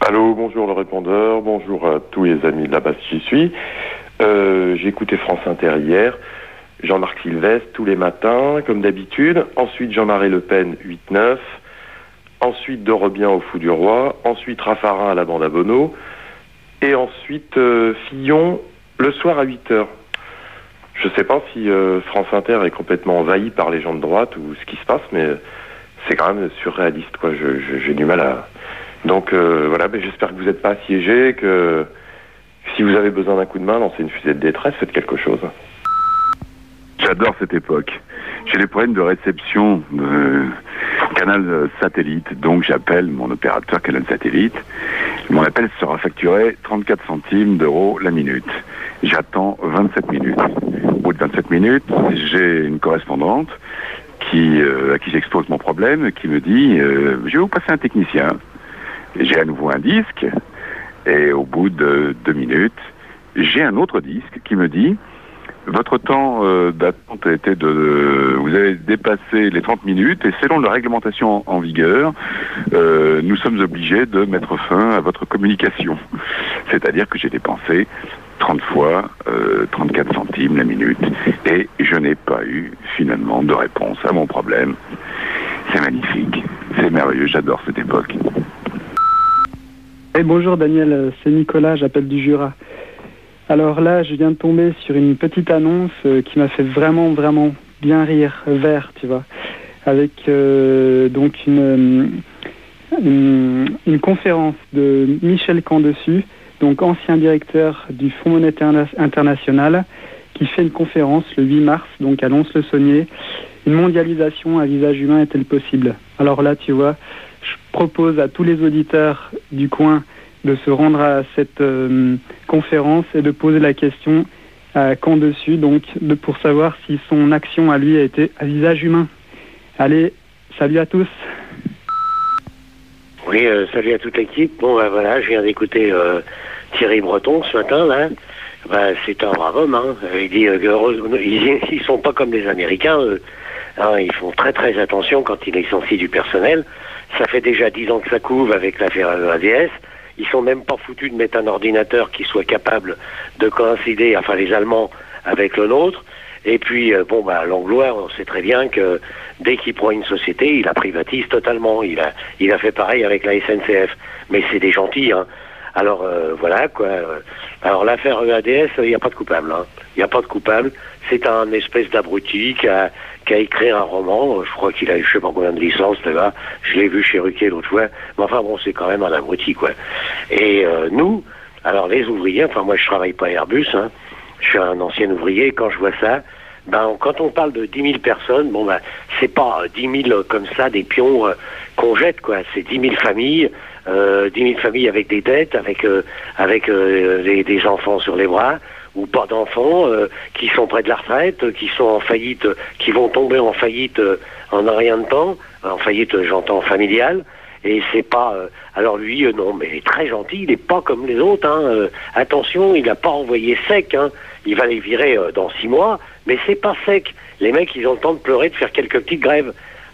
Allô, bonjour le répondeur, bonjour à tous les amis de la base J'y suis. J'ai écouté France Inter hier, Jean-Marc Sylvestre tous les matins, comme d'habitude. Ensuite Jean-Marie Le Pen, 8-9. Ensuite Dorobien au Fou du Roi. Ensuite Raffarin à la bande à Bono. Et ensuite Fillon le soir à 8h. Je sais pas si France Inter est complètement envahi par les gens de droite ou ce qui se passe, mais c'est quand même surréaliste, quoi. J'ai du mal à... Donc voilà, mais j'espère que vous n'êtes pas assiégés, que si vous avez besoin d'un coup de main, lancez une fusée de détresse, faites quelque chose. J'adore cette époque. J'ai des problèmes de réception de canal satellite, donc j'appelle mon opérateur canal satellite. Mon appel sera facturé 34 centimes d'euros la minute. J'attends 27 minutes. Au bout de 27 minutes, j'ai une correspondante à qui j'expose mon problème, qui me dit je vais vous passer un technicien. J'ai à nouveau un disque, et au bout de 2 minutes, j'ai un autre disque qui me dit votre temps d'attente a été vous avez dépassé les 30 minutes, et selon la réglementation en vigueur, nous sommes obligés de mettre fin à votre communication. C'est-à-dire que j'ai dépensé 30 fois 34 centimes la minute, et je n'ai pas eu finalement de réponse à mon problème. C'est magnifique, c'est merveilleux, j'adore cette époque. Hey, bonjour Daniel, c'est Nicolas, j'appelle du Jura. Alors là, je viens de tomber sur une petite annonce qui m'a fait vraiment bien rire, vert, tu vois, avec donc une conférence de Michel Camdessus, donc ancien directeur du Fonds monétaire international, qui fait une conférence le 8 mars, donc à Lons-le-Saunier. Une mondialisation à visage humain est-elle possible? Alors là, tu vois, je propose à tous les auditeurs du coin de se rendre à cette conférence et de poser la question à Camdessus, donc pour savoir si son action à lui a été à visage humain. Allez, salut à tous. Oui, salut à toute l'équipe. Bon, voilà, je viens d'écouter Thierry Breton ce matin, là. C'est un brave homme, hein. Il dit ils sont pas comme les Américains, eux. Hein, ils font très attention quand ils licencient du personnel. Ça fait déjà 10 ans que ça couve avec l'affaire EADS. Ils sont même pas foutus de mettre un ordinateur qui soit capable de coïncider, enfin les Allemands, avec le nôtre. Et puis, Langlois, on sait très bien que dès qu'il prend une société, il la privatise totalement. Il a fait pareil avec la SNCF. Mais c'est des gentils, hein. Alors, voilà, quoi. Alors, l'affaire EADS, il n'y a pas de coupable, hein. Il n'y a pas de coupable. C'est un espèce d'abruti qui a écrit un roman. Je crois qu'il a eu je sais pas combien de licences, là. Je l'ai vu chez Ruquier l'autre fois. Mais enfin, bon, c'est quand même un abruti, quoi. Et nous, alors les ouvriers, enfin, moi, je travaille pas à Airbus, hein. Je suis un ancien ouvrier. Quand je vois ça, quand on parle de 10 000 personnes, c'est pas 10 000 comme ça, des pions qu'on jette, quoi. C'est 10 000 familles, 10 000 familles avec des dettes, avec des enfants sur les bras, ou pas d'enfants, qui sont près de la retraite, qui sont en faillite, qui vont tomber en faillite en un rien de temps, en faillite, j'entends, familiale. Et c'est pas... alors lui, non, mais il est très gentil, il n'est pas comme les autres, hein. Attention, il n'a pas envoyé sec, hein. Il va les virer dans 6 mois, mais c'est pas sec. Les mecs, ils ont le temps de pleurer, de faire quelques petites grèves.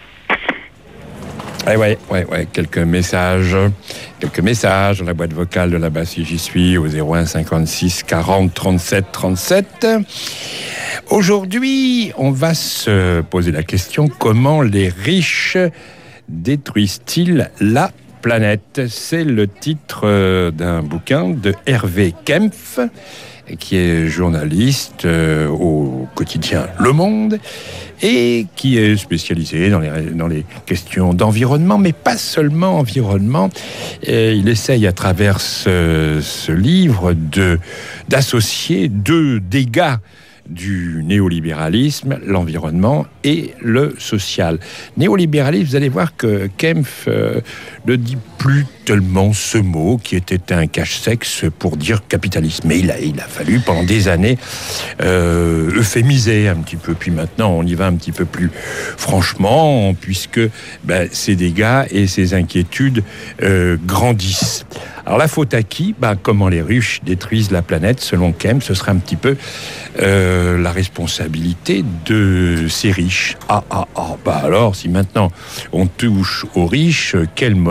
Ouais, quelques messages dans la boîte vocale de la base si j'y suis au 01 56 40 37 37. Aujourd'hui, on va se poser la question: comment les riches détruisent-ils la planète? C'est le titre d'un bouquin de Hervé Kempf, qui est journaliste au quotidien Le Monde et qui est spécialisé dans les questions d'environnement, mais pas seulement environnement. Il essaye à travers ce livre d'associer 2 dégâts du néolibéralisme, l'environnement et le social. Néolibéralisme, vous allez voir que Kempf ne dit plus tellement ce mot qui était un cache-sexe pour dire capitalisme. Mais il a fallu pendant des années euphémiser un petit peu. Puis maintenant, on y va un petit peu plus franchement, puisque ces dégâts et ces inquiétudes grandissent. Alors la faute à qui? Comment les riches détruisent la planète, selon Kempf, ce serait un petit peu la responsabilité de ces riches. Alors, si maintenant on touche aux riches, quel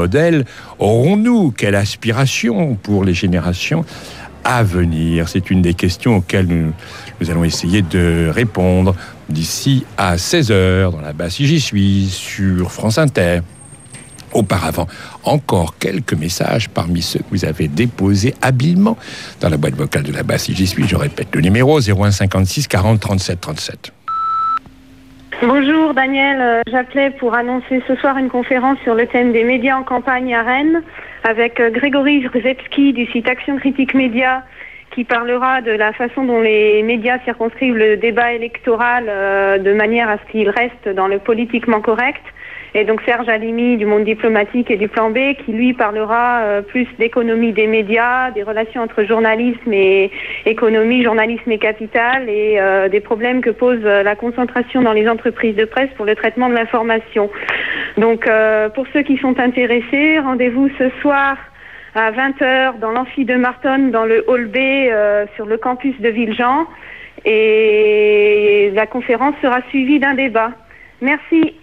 modèle aurons-nous? Quelle aspiration pour les générations à venir? C'est une des questions auxquelles nous allons essayer de répondre d'ici à 16h dans la Basse Si J'y suis sur France Inter. Auparavant, encore quelques messages parmi ceux que vous avez déposés habilement dans la boîte vocale de la Basse Si J'y suis. Je répète le numéro 01 56 40 37 37. Bonjour Daniel, j'appelais pour annoncer ce soir une conférence sur le thème des médias en campagne à Rennes avec Grégory Rzepski du site Action Critique Média qui parlera de la façon dont les médias circonscrivent le débat électoral de manière à ce qu'il reste dans le politiquement correct. Et donc Serge Halimi du Monde Diplomatique et du Plan B qui lui parlera plus d'économie des médias, des relations entre journalisme et économie, journalisme et capital et des problèmes que pose la concentration dans les entreprises de presse pour le traitement de l'information. Donc pour ceux qui sont intéressés, rendez-vous ce soir à 20h dans l'amphi de Martonne dans le hall B sur le campus de Villejean et la conférence sera suivie d'un débat. Merci.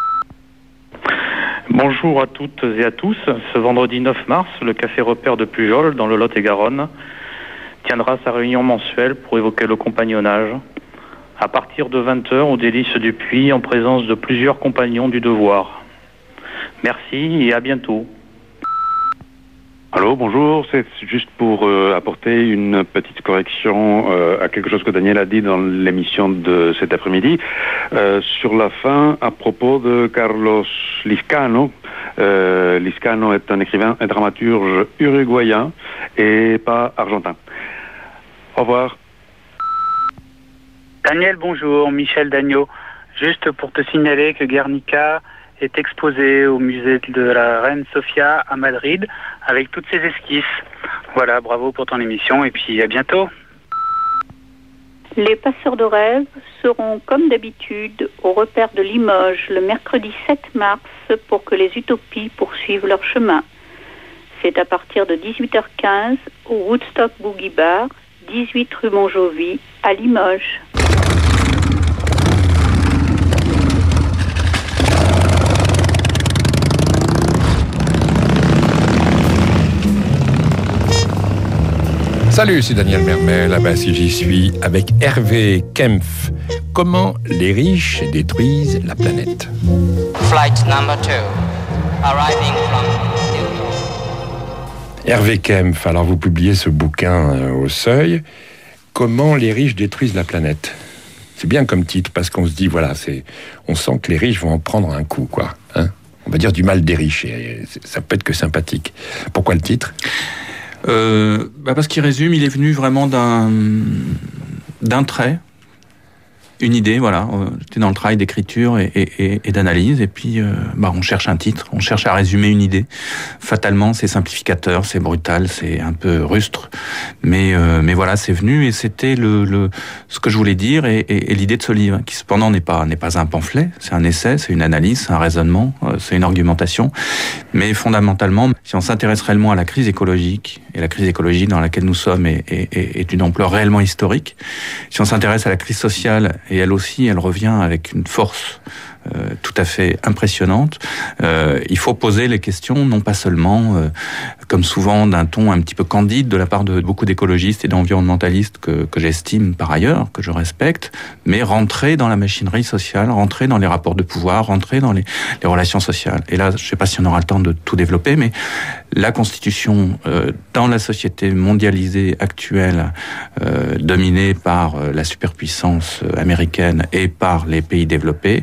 Bonjour à toutes et à tous. Ce vendredi 9 mars, le Café Repère de Pujol, dans le Lot-et-Garonne, tiendra sa réunion mensuelle pour évoquer le compagnonnage. À partir de 20h, au Délices du Puy, en présence de plusieurs compagnons du devoir. Merci et à bientôt. Allô, bonjour, c'est juste pour apporter une petite correction à quelque chose que Daniel a dit dans l'émission de cet après-midi. Sur la fin, à propos de Carlos Lizcano. Lizcano est un écrivain et dramaturge uruguayen et pas argentin. Au revoir. Daniel, bonjour, Michel Dagneau. Juste pour te signaler que Guernica est exposé au musée de la Reine Sofia à Madrid avec toutes ses esquisses. Voilà, bravo pour ton émission et puis à bientôt. Les passeurs de rêves seront comme d'habitude au repère de Limoges le mercredi 7 mars pour que les utopies poursuivent leur chemin. C'est à partir de 18h15 au Woodstock Boogie Bar, 18 rue Montjoly à Limoges. Salut, c'est Daniel Mermet, là-bas si j'y suis, avec Hervé Kempf. Comment les riches détruisent la planète? Flight number 2, arriving from New York. Hervé Kempf, alors vous publiez ce bouquin au Seuil. Comment les riches détruisent la planète? C'est bien comme titre, parce qu'on se dit, voilà, on sent que les riches vont en prendre un coup, quoi. Hein, on va dire du mal des riches, et ça peut être que sympathique. Pourquoi le titre? Parce qu'il résume, il est venu vraiment d'un trait, une idée, voilà. J'étais dans le travail d'écriture et d'analyse, et puis on cherche un titre, on cherche à résumer une idée. Fatalement, c'est simplificateur, c'est brutal, c'est un peu rustre, mais voilà, c'est venu et c'était ce que je voulais dire et l'idée de ce livre, qui cependant n'est pas un pamphlet, c'est un essai, c'est une analyse, c'est un raisonnement, c'est une argumentation, mais fondamentalement, si on s'intéresse réellement à la crise écologique, et la crise écologique dans laquelle nous sommes est d'une ampleur réellement historique, si on s'intéresse à la crise sociale, et elle aussi, elle revient avec une force tout à fait impressionnante. Il faut poser les questions, non pas seulement, comme souvent, d'un ton un petit peu candide de la part de beaucoup d'écologistes et d'environnementalistes que j'estime par ailleurs, que je respecte, mais rentrer dans la machinerie sociale, rentrer dans les rapports de pouvoir, rentrer dans les relations sociales. Et là, je ne sais pas si on aura le temps de tout développer, mais la Constitution, dans la société mondialisée actuelle, dominée par la superpuissance américaine et par les pays développés,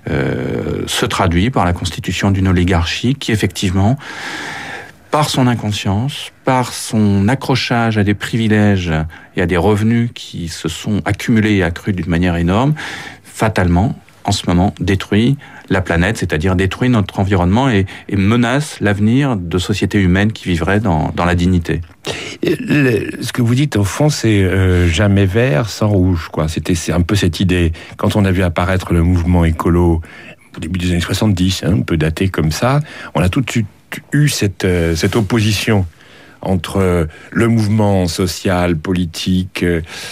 se traduit par la constitution d'une oligarchie qui, effectivement, par son inconscience, par son accrochage à des privilèges et à des revenus qui se sont accumulés et accrus d'une manière énorme, fatalement, en ce moment, détruit la planète, c'est-à-dire détruit notre environnement et menace l'avenir de sociétés humaines qui vivraient dans la dignité. Ce que vous dites, au fond, c'est jamais vert sans rouge, quoi. C'est un peu cette idée. Quand on a vu apparaître le mouvement écolo au début des années 70, on peut dater comme ça, on a tout de suite eu cette opposition entre le mouvement social, politique,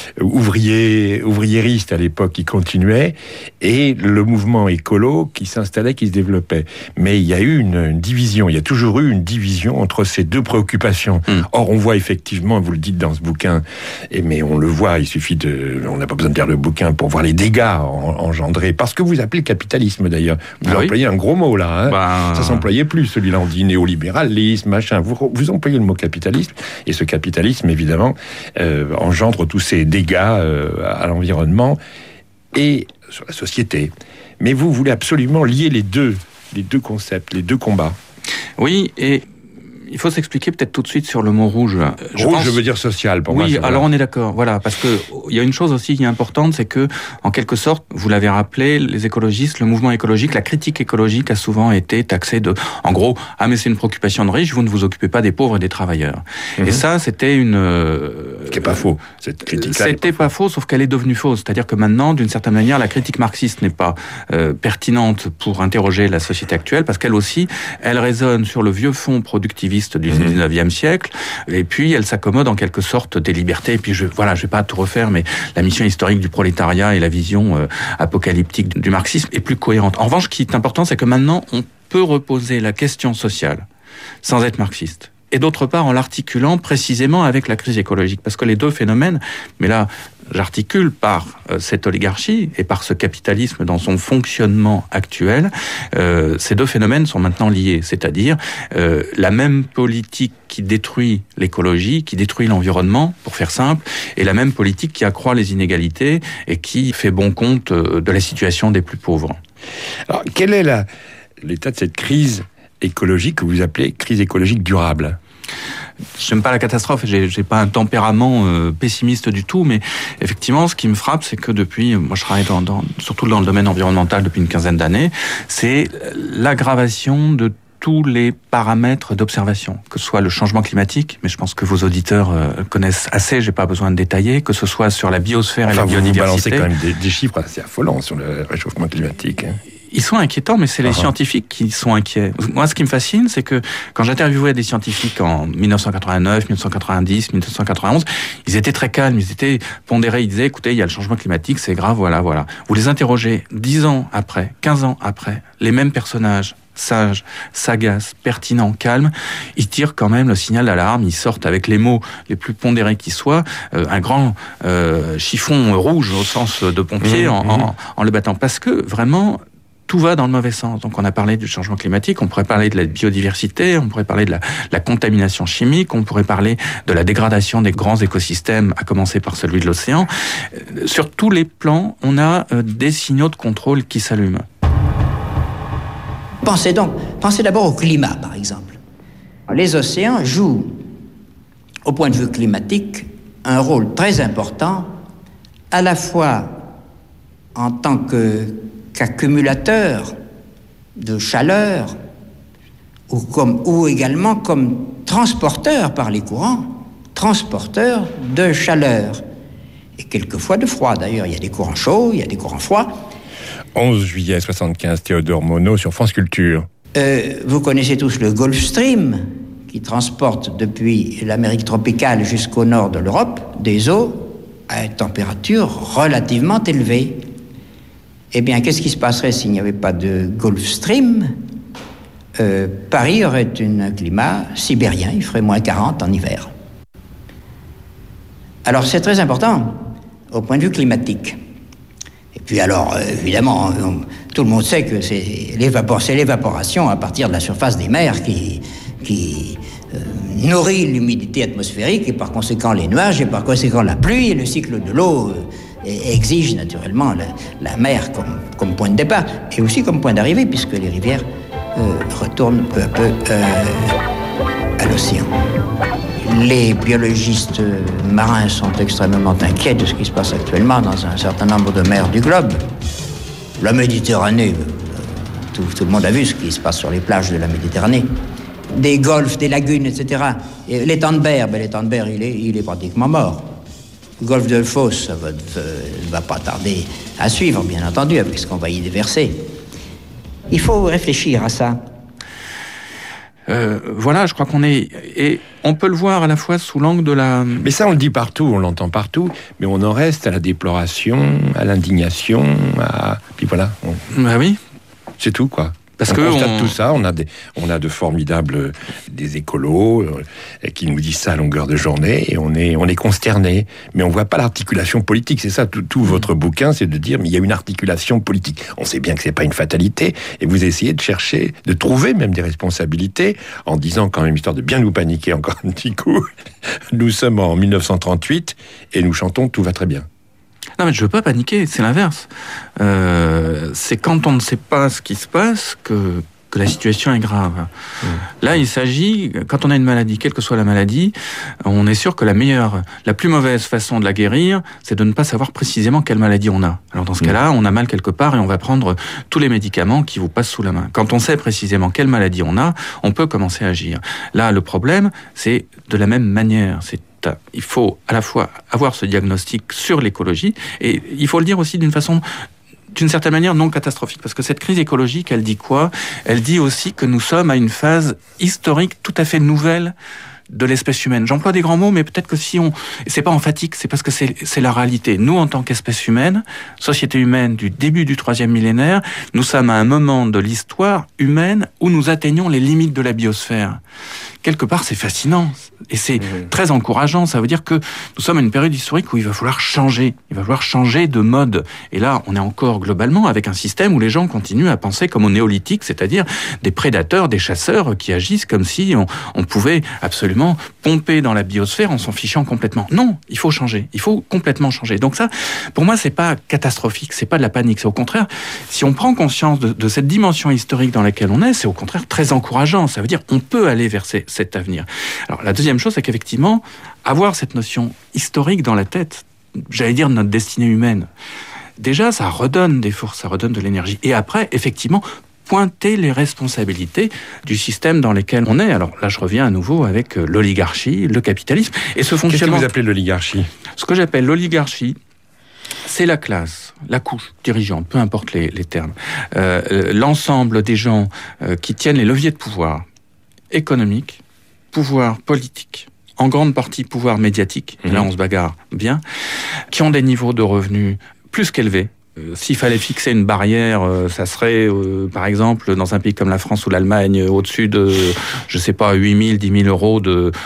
ouvriériste à l'époque qui continuait, et le mouvement écolo qui s'installait, qui se développait. Mais il y a eu une division, il y a toujours eu une division entre ces deux préoccupations. Or, on voit effectivement, vous le dites dans ce bouquin, mais on le voit, il suffit on n'a pas besoin de lire le bouquin pour voir les dégâts engendrés, parce que vous appelez le capitalisme d'ailleurs. Vous employez un gros mot là, hein. Ça s'employait plus, celui-là, on dit néolibéralisme, machin. Vous employez le mot capitalisme, et ce capitalisme, évidemment, engendre tous ces dégâts à l'environnement et sur la société. Mais vous voulez absolument lier les deux concepts, les deux combats. Oui, et il faut s'expliquer peut-être tout de suite sur le mot rouge. Je veux dire social, pour moi. Oui, alors on est d'accord, voilà, parce que il y a une chose aussi qui est importante, c'est que, en quelque sorte, vous l'avez rappelé, les écologistes, le mouvement écologique, la critique écologique a souvent été taxée en gros, mais c'est une préoccupation de riches, vous ne vous occupez pas des pauvres et des travailleurs. Et ça, c'était ce qui n'est pas faux, cette critique-là. C'était pas faux, sauf qu'elle est devenue fausse. C'est-à-dire que maintenant, d'une certaine manière, la critique marxiste n'est pas pertinente pour interroger la société actuelle, parce qu'elle aussi, elle résonne sur le vieux fond productiviste du 19e siècle, et puis elle s'accommode en quelque sorte des libertés, et puis je vais pas tout refaire, mais la mission historique du prolétariat et la vision apocalyptique du marxisme est plus cohérente. En revanche, ce qui est important, c'est que maintenant, on peut reposer la question sociale sans être marxiste. Et d'autre part, en l'articulant précisément avec la crise écologique. Parce que les deux phénomènes, mais là, j'articule par cette oligarchie et par ce capitalisme dans son fonctionnement actuel, ces deux phénomènes sont maintenant liés. C'est-à-dire la même politique qui détruit l'écologie, qui détruit l'environnement, pour faire simple, et la même politique qui accroît les inégalités et qui fait bon compte de la situation des plus pauvres. Alors, quel est l'état de cette crise écologique que vous appelez crise écologique durable? J'aime pas la catastrophe, j'ai pas un tempérament pessimiste du tout, mais effectivement, ce qui me frappe, c'est que depuis, moi je travaille surtout dans le domaine environnemental depuis une quinzaine d'années, c'est l'aggravation de tous les paramètres d'observation, que ce soit le changement climatique, mais je pense que vos auditeurs connaissent assez, j'ai pas besoin de détailler, que ce soit sur la biosphère et la biodiversité. Vous balancez quand même des chiffres assez affolants sur le réchauffement climatique. Ils sont inquiétants, mais c'est les scientifiques qui sont inquiets. Moi, ce qui me fascine, c'est que quand j'interviewais des scientifiques en 1989, 1990, 1991, ils étaient très calmes, ils étaient pondérés, ils disaient, écoutez, il y a le changement climatique, c'est grave, voilà. Vous les interrogez 10 ans après, 15 ans après, les mêmes personnages, sages, sagaces, pertinents, calmes, ils tirent quand même le signal d'alarme, ils sortent avec les mots les plus pondérés qui soient, un grand chiffon rouge au sens de pompier en le battant. Parce que, vraiment, tout va dans le mauvais sens. Donc on a parlé du changement climatique, on pourrait parler de la biodiversité, on pourrait parler de la contamination chimique, on pourrait parler de la dégradation des grands écosystèmes, à commencer par celui de l'océan. Sur tous les plans, on a des signaux de contrôle qui s'allument. Pensez d'abord au climat, par exemple. Les océans jouent, au point de vue climatique, un rôle très important, à la fois en tant qu'accumulateur de chaleur ou également comme transporteur par les courants, transporteur de chaleur et quelquefois de froid. D'ailleurs, il y a des courants chauds, il y a des courants froids. 11 juillet 75, Théodore Monod sur France Culture. Vous connaissez tous le Gulf Stream qui transporte depuis l'Amérique tropicale jusqu'au nord de l'Europe des eaux à une température relativement élevée. Eh bien, qu'est-ce qui se passerait s'il n'y avait pas de Gulf Stream? Paris aurait un climat sibérien, il ferait moins 40 en hiver. Alors, c'est très important au point de vue climatique. Et puis alors, évidemment, tout le monde sait que c'est l'évaporation à partir de la surface des mers qui nourrit l'humidité atmosphérique et par conséquent les nuages et par conséquent la pluie et le cycle de l'eau exige naturellement la mer comme point de départ et aussi comme point d'arrivée puisque les rivières retournent peu à peu à l'océan. Les biologistes marins sont extrêmement inquiets de ce qui se passe actuellement dans un certain nombre de mers du globe. La Méditerranée, tout le monde a vu ce qui se passe sur les plages de la Méditerranée. Des golfs, des lagunes, etc. Et l'étang de Berre, il est pratiquement mort. Le golfe de Fos, ça va pas tarder à suivre, bien entendu, avec ce qu'on va y déverser. Il faut réfléchir à ça. Voilà, je crois qu'on est... Et on peut le voir à la fois sous l'angle de la... Mais ça, on le dit partout, on l'entend partout, mais on en reste à la déploration, à l'indignation, Puis voilà. Bah oui. C'est tout, quoi. Parce on que constate tout ça, on a de formidables des écolos qui nous disent ça à longueur de journée, et on est consterné, mais on voit pas l'articulation politique. C'est ça, tout votre bouquin, c'est de dire mais il y a une articulation politique. On sait bien que c'est pas une fatalité, et vous essayez de chercher, de trouver même des responsabilités, en disant quand même, histoire de bien nous paniquer encore un petit coup, nous sommes en 1938 et nous chantons tout va très bien. Non, mais je veux pas paniquer, c'est l'inverse. C'est quand on ne sait pas ce qui se passe que la situation est grave. Là, il s'agit, quand on a une maladie, quelle que soit la maladie, on est sûr que la plus mauvaise façon de la guérir, c'est de ne pas savoir précisément quelle maladie on a. Alors dans ce cas-là, on a mal quelque part et on va prendre tous les médicaments qui vous passent sous la main. Quand on sait précisément quelle maladie on a, on peut commencer à agir. Là, le problème, c'est de la même manière. Il faut à la fois avoir ce diagnostic sur l'écologie, et il faut le dire aussi d'une certaine manière non catastrophique, parce que cette crise écologique, elle dit quoi ? Elle dit aussi que nous sommes à une phase historique tout à fait nouvelle de l'espèce humaine. J'emploie des grands mots, mais peut-être que c'est pas emphatique, c'est parce que c'est la réalité. Nous, en tant qu'espèce humaine, société humaine du début du 3e millénaire, nous sommes à un moment de l'histoire humaine où nous atteignons les limites de la biosphère. Quelque part, c'est fascinant et c'est très encourageant. Ça veut dire que nous sommes à une période historique où il va falloir changer. Il va falloir changer de mode. Et là, on est encore globalement avec un système où les gens continuent à penser comme au néolithique, c'est-à-dire des prédateurs, des chasseurs qui agissent comme si on pouvait absolument pomper dans la biosphère en s'en fichant complètement. Non, il faut changer. Il faut complètement changer. Donc ça, pour moi, c'est pas catastrophique, c'est pas de la panique. C'est au contraire, si on prend conscience de cette dimension historique dans laquelle on est, c'est au contraire très encourageant. Ça veut dire on peut aller vers cet avenir. Alors la deuxième chose, c'est qu'effectivement, avoir cette notion historique dans la tête, j'allais dire notre destinée humaine, déjà ça redonne des forces, ça redonne de l'énergie. Et après, effectivement, pointer les responsabilités du système dans lequel on est. Alors là, je reviens à nouveau avec l'oligarchie, le capitalisme et ce fonctionnement. Qu'est-ce que vous appelez l'oligarchie ? Ce que j'appelle l'oligarchie, c'est la classe, la couche dirigeante, peu importe les termes, l'ensemble des gens qui tiennent les leviers de pouvoir économique, pouvoir politique, en grande partie pouvoir médiatique, là on se bagarre bien, qui ont des niveaux de revenus plus qu'élevés. S'il fallait fixer une barrière, ça serait, par exemple, dans un pays comme la France ou l'Allemagne, au-dessus de, 8 000, 10 000 euros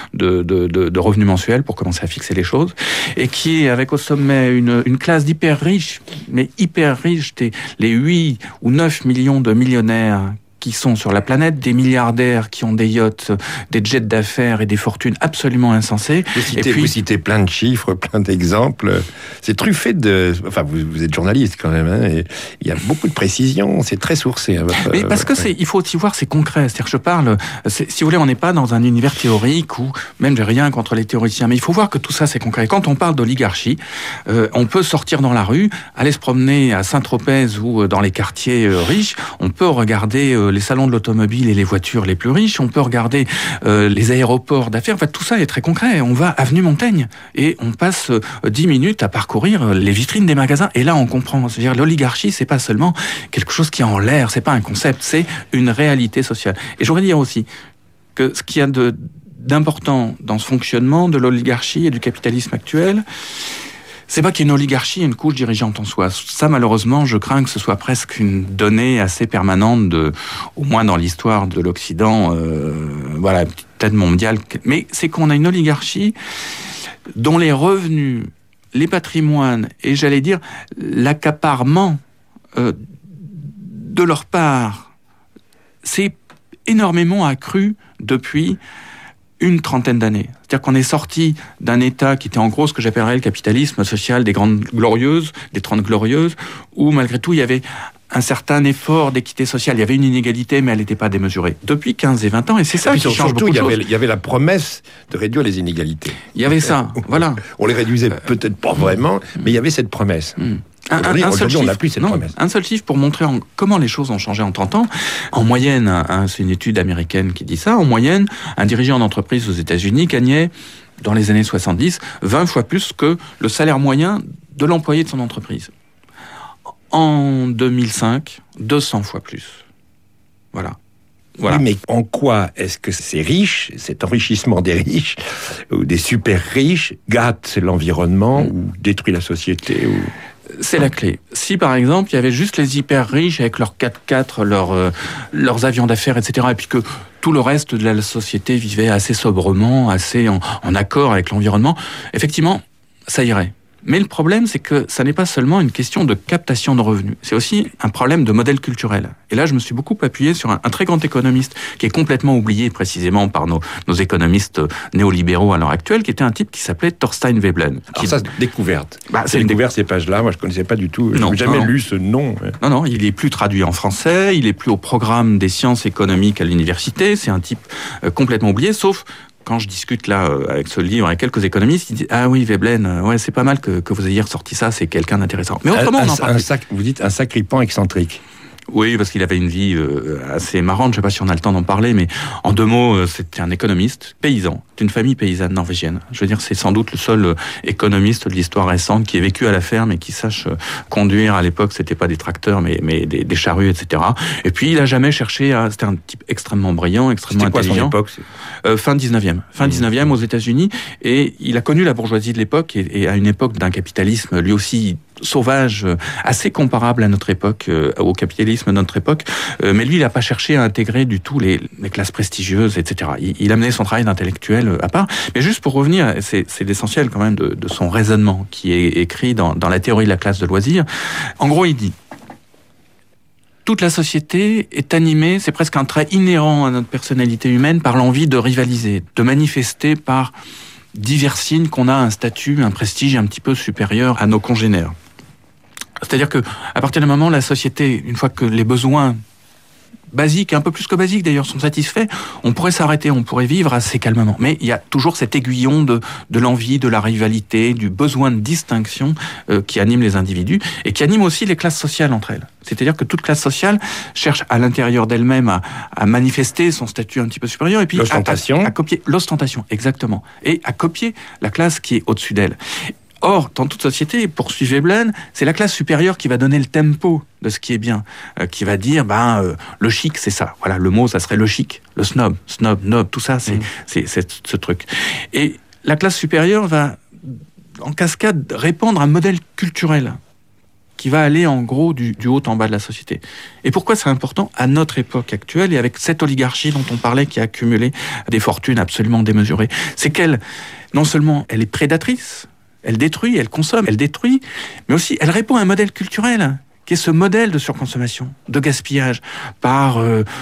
de revenus mensuels pour commencer à fixer les choses, et qui est avec au sommet une classe d'hyper riches, mais hyper riches, les 8 ou 9 millions de millionnaires qui sont sur la planète, des milliardaires qui ont des yachts, des jets d'affaires et des fortunes absolument insensées. Vous citez plein de chiffres, plein d'exemples. C'est truffé de... Enfin, vous êtes journaliste quand même, hein, et il y a beaucoup de précisions, c'est très sourcé. Mais parce que il faut aussi voir, c'est concret. C'est-à-dire que je parle... Si vous voulez, on n'est pas dans un univers théorique où même j'ai rien contre les théoriciens, mais il faut voir que tout ça, c'est concret. Quand on parle d'oligarchie, on peut sortir dans la rue, aller se promener à Saint-Tropez ou dans les quartiers riches, on peut regarder les salons de l'automobile et les voitures les plus riches, on peut regarder les aéroports d'affaires, enfin tout ça est très concret. On va avenue Montaigne et on passe 10 minutes à parcourir les vitrines des magasins et là on comprend. C'est-à-dire l'oligarchie, c'est pas seulement quelque chose qui est en l'air, c'est pas un concept, c'est une réalité sociale. Et je voudrais dire aussi que ce qu'il y a d'important dans ce fonctionnement de l'oligarchie et du capitalisme actuel, c'est pas qu'il y ait une oligarchie et une couche dirigeante en soi. Ça, malheureusement, je crains que ce soit presque une donnée assez permanente, au moins dans l'histoire de l'Occident, peut-être mondiale. Mais c'est qu'on a une oligarchie dont les revenus, les patrimoines, et j'allais dire l'accaparement de leur part, s'est énormément accru depuis une trentaine d'années. C'est-à-dire qu'on est sorti d'un État qui était en gros ce que j'appellerais le capitalisme social des Grandes Glorieuses, des 30 Glorieuses, où malgré tout il y avait un certain effort d'équité sociale. Il y avait une inégalité, mais elle n'était pas démesurée. Depuis 15 et 20 ans, et c'est ça qui change beaucoup de choses. Il y avait la promesse de réduire les inégalités. Il y avait ça, voilà. On les réduisait peut-être pas vraiment, mais il y avait cette promesse. Aujourd'hui, on n'a plus cette promesse. Un seul chiffre pour montrer comment les choses ont changé en 30 ans. En moyenne, c'est une étude américaine qui dit ça, en moyenne, un dirigeant d'entreprise aux États-Unis gagnait, dans les années 70, 20 fois plus que le salaire moyen de l'employé de son entreprise. En 2005, 200 fois plus. Voilà. Voilà. Oui, mais en quoi est-ce que ces riches, cet enrichissement des riches, ou des super riches, gâte l'environnement ou détruit la société ou... C'est la clé. Si par exemple il y avait juste les hyper riches avec leurs 4x4, leurs avions d'affaires, etc., et puis que tout le reste de la société vivait assez sobrement, assez en accord avec l'environnement, effectivement, ça irait. Mais le problème, c'est que ça n'est pas seulement une question de captation de revenus, c'est aussi un problème de modèle culturel. Et là, je me suis beaucoup appuyé sur un très grand économiste qui est complètement oublié précisément par nos économistes néolibéraux à l'heure actuelle, qui était un type qui s'appelait Thorstein Veblen. Alors ça, découverte. C'est découvert ces pages-là, moi je connaissais pas du tout, je n'ai jamais lu ce nom. Non, il est plus traduit en français, il est plus au programme des sciences économiques à l'université, c'est un type complètement oublié, sauf... Quand je discute là avec ce livre avec quelques économistes, ils disent ah oui Veblen, ouais c'est pas mal que vous ayez ressorti ça, c'est quelqu'un d'intéressant. Mais autrement on en parle. Vous dites un sacripant excentrique. Oui, parce qu'il avait une vie assez marrante. Je sais pas si on a le temps d'en parler, mais en 2 mots, c'était un économiste paysan, d'une famille paysanne norvégienne. Je veux dire, c'est sans doute le seul économiste de l'histoire récente qui ait vécu à la ferme et qui sache conduire. À l'époque, c'était pas des tracteurs, mais des charrues, etc. Et puis, il a jamais cherché à... C'était un type extrêmement brillant, extrêmement intelligent. C'était quoi son époque Fin 19e. Fin 19e aux États-Unis. Et il a connu la bourgeoisie de l'époque et à une époque d'un capitalisme lui aussi sauvage, assez comparable à notre époque, au capitalisme de notre époque, mais lui, il n'a pas cherché à intégrer du tout les classes prestigieuses, etc. Il a mené son travail d'intellectuel à part. Mais juste pour revenir, c'est l'essentiel quand même de son raisonnement qui est écrit dans la théorie de la classe de loisirs. En gros, il dit toute la société est animée, c'est presque un trait inhérent à notre personnalité humaine, par l'envie de rivaliser, de manifester par divers signes qu'on a un statut, un prestige un petit peu supérieur à nos congénères. C'est-à-dire que, à partir du moment où la société, une fois que les besoins basiques, un peu plus que basiques d'ailleurs, sont satisfaits, on pourrait s'arrêter, on pourrait vivre assez calmement. Mais il y a toujours cet aiguillon de l'envie, de la rivalité, du besoin de distinction qui anime les individus et qui anime aussi les classes sociales entre elles. C'est-à-dire que toute classe sociale cherche à l'intérieur d'elle-même à manifester son statut un petit peu supérieur et puis à copier l'ostentation, exactement, et à copier la classe qui est au-dessus d'elle. Or, dans toute société, poursuit Veblen, c'est la classe supérieure qui va donner le tempo de ce qui est bien, qui va dire, le chic, c'est ça. Voilà, le mot, ça serait le chic, le snob, nob, tout ça, c'est ce truc. Et la classe supérieure va, en cascade, répandre un modèle culturel qui va aller, en gros, du haut en bas de la société. Et pourquoi c'est important à notre époque actuelle et avec cette oligarchie dont on parlait qui a accumulé des fortunes absolument démesurées? C'est qu'elle, non seulement, elle est prédatrice, elle détruit, elle consomme, elle détruit, mais aussi elle répond à un modèle culturel qui est ce modèle de surconsommation, de gaspillage, par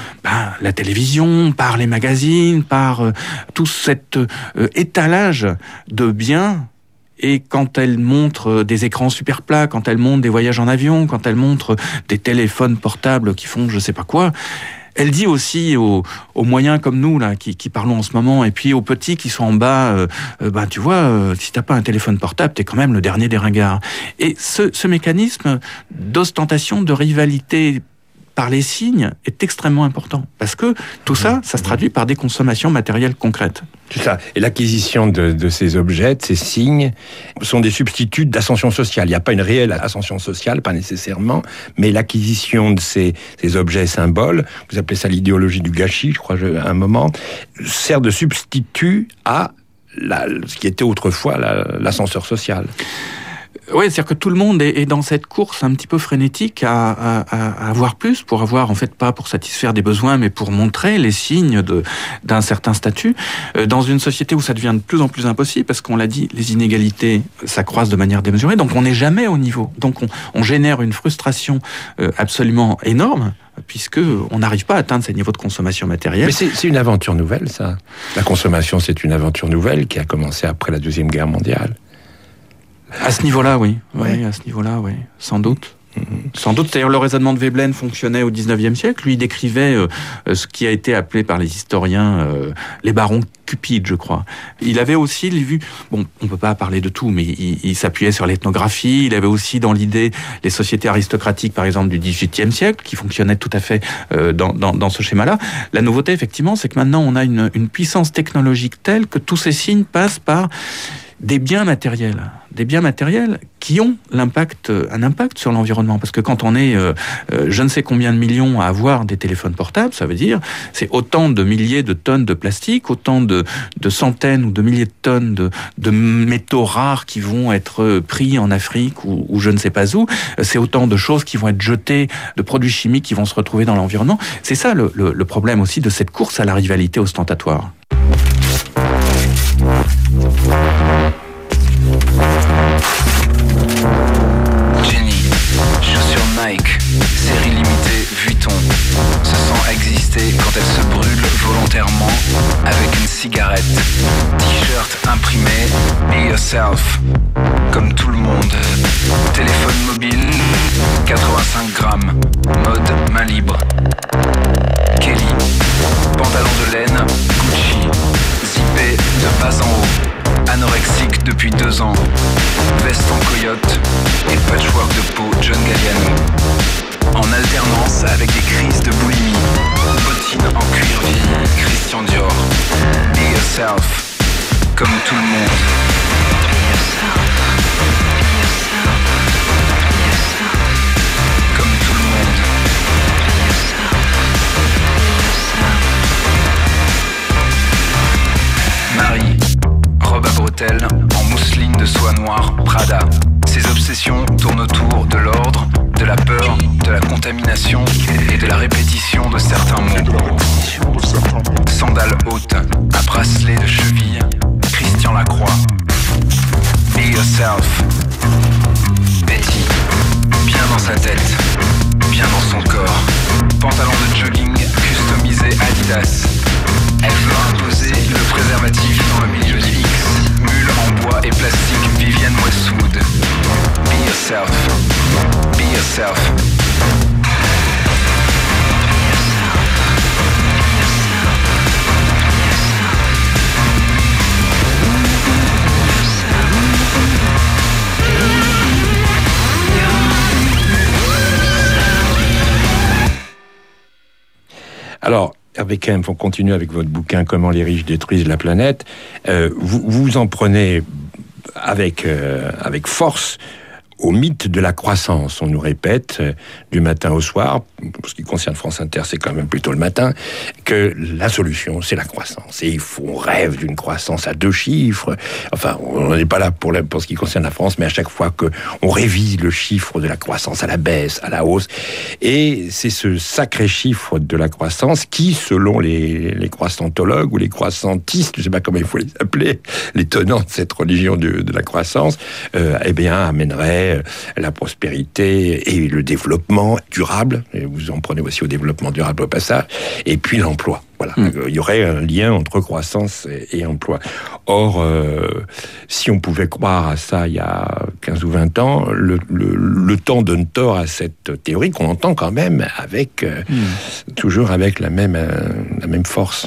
la télévision, par les magazines, par tout cet étalage de biens. Et quand elle montre des écrans super plats, quand elle montre des voyages en avion, quand elle montre des téléphones portables qui font je sais pas quoi, elle dit aussi aux moyens comme nous là qui parlons en ce moment, et puis aux petits qui sont en bas, tu vois, si t'as pas un téléphone portable, t'es quand même le dernier des ringards. Et ce mécanisme d'ostentation, de rivalité par les signes est extrêmement important, parce que tout ça se traduit par des consommations matérielles concrètes. C'est ça. Et l'acquisition de ces objets, de ces signes, sont des substituts d'ascension sociale. Il n'y a pas une réelle ascension sociale, pas nécessairement, mais l'acquisition de ces objets symboles, vous appelez ça l'idéologie du gâchis, je crois, à un moment, sert de substitut à ce qui était autrefois l'ascenseur social. Oui, c'est-à-dire que tout le monde est dans cette course un petit peu frénétique à avoir plus, pour avoir, en fait, pas pour satisfaire des besoins, mais pour montrer les signes d'un certain statut, dans une société où ça devient de plus en plus impossible, parce qu'on l'a dit, les inégalités s'accroissent de manière démesurée, donc on n'est jamais au niveau. Donc on génère une frustration absolument énorme, puisque on n'arrive pas à atteindre ces niveaux de consommation matérielle. Mais c'est une aventure nouvelle, ça. La consommation, c'est une aventure nouvelle qui a commencé après la Deuxième Guerre mondiale. À ce niveau-là, oui. Oui, à ce niveau-là, oui. Sans doute. Sans doute, d'ailleurs, le raisonnement de Veblen fonctionnait au XIXe siècle. Lui, il décrivait ce qui a été appelé par les historiens les barons cupides, je crois. Il avait aussi vu, bon, on peut pas parler de tout, mais il s'appuyait sur l'ethnographie. Il avait aussi dans l'idée les sociétés aristocratiques, par exemple, du XVIIIe siècle, qui fonctionnaient tout à fait dans ce schéma-là. La nouveauté, effectivement, c'est que maintenant, on a une puissance technologique telle que tous ces signes passent par des biens matériels qui ont un impact sur l'environnement. Parce que quand on est je ne sais combien de millions à avoir des téléphones portables, ça veut dire c'est autant de milliers de tonnes de plastique, autant de centaines ou de milliers de tonnes de métaux rares qui vont être pris en Afrique ou je ne sais pas où. C'est autant de choses qui vont être jetées, de produits chimiques qui vont se retrouver dans l'environnement. C'est ça le problème aussi de cette course à la rivalité ostentatoire. Jenny, chaussures Nike, série limitée Vuitton, se sent exister quand elle se brûle volontairement avec une cigarette. T-shirt imprimé, be yourself, comme tout le monde. Téléphone mobile, 85 grammes, mode main libre. Kelly, pantalon de laine, Gucci, zippé de bas en haut, anorexique depuis 2 ans, veste en coyote et patchwork de peau John Galliano. En alternance avec des crises de boulimie, bottines en cuir vieilli, Christian Dior. Be yourself, comme tout le monde. Be yourself, be yourself, be yourself, comme tout le monde. Be yourself, be yourself. Marie, robe à bretelles, en mousseline de soie noire, Prada. Ses obsessions tournent autour de l'ordre, de la peur, de la contamination et de la répétition de certains mots. Sandales hautes, un bracelet de cheville, Christian Lacroix. Be yourself. Betty, bien dans sa tête, bien dans son corps. Pantalon de jogging customisé Adidas. Elle veut imposer le préservatif dans le milieu du X. Mule en bois et plastique Vivienne Westwood. Be yourself. Be yourself. Alors, Hervé Kempf, on continue avec votre bouquin « Comment les riches détruisent la planète ». Vous en prenez avec force au mythe de la croissance. On nous répète du matin au soir, pour ce qui concerne France Inter, c'est quand même plutôt le matin, que la solution, c'est la croissance. Et on rêve d'une croissance à 2 chiffres. Enfin, on n'est pas là pour ce qui concerne la France, mais à chaque fois qu'on révise le chiffre de la croissance à la baisse, à la hausse. Et c'est ce sacré chiffre de la croissance qui, selon les croissantologues ou les croissantistes, je ne sais pas comment il faut les appeler, les tenants de cette religion de la croissance, eh bien, amènerait la prospérité et le développement durable. Et vous en prenez aussi au développement durable au passage. Et puis l'emploi. Voilà. Il y aurait un lien entre croissance et emploi. Or, si on pouvait croire à ça il y a 15 ou 20 ans, le temps donne tort à cette théorie qu'on entend quand même avec, toujours avec la même force.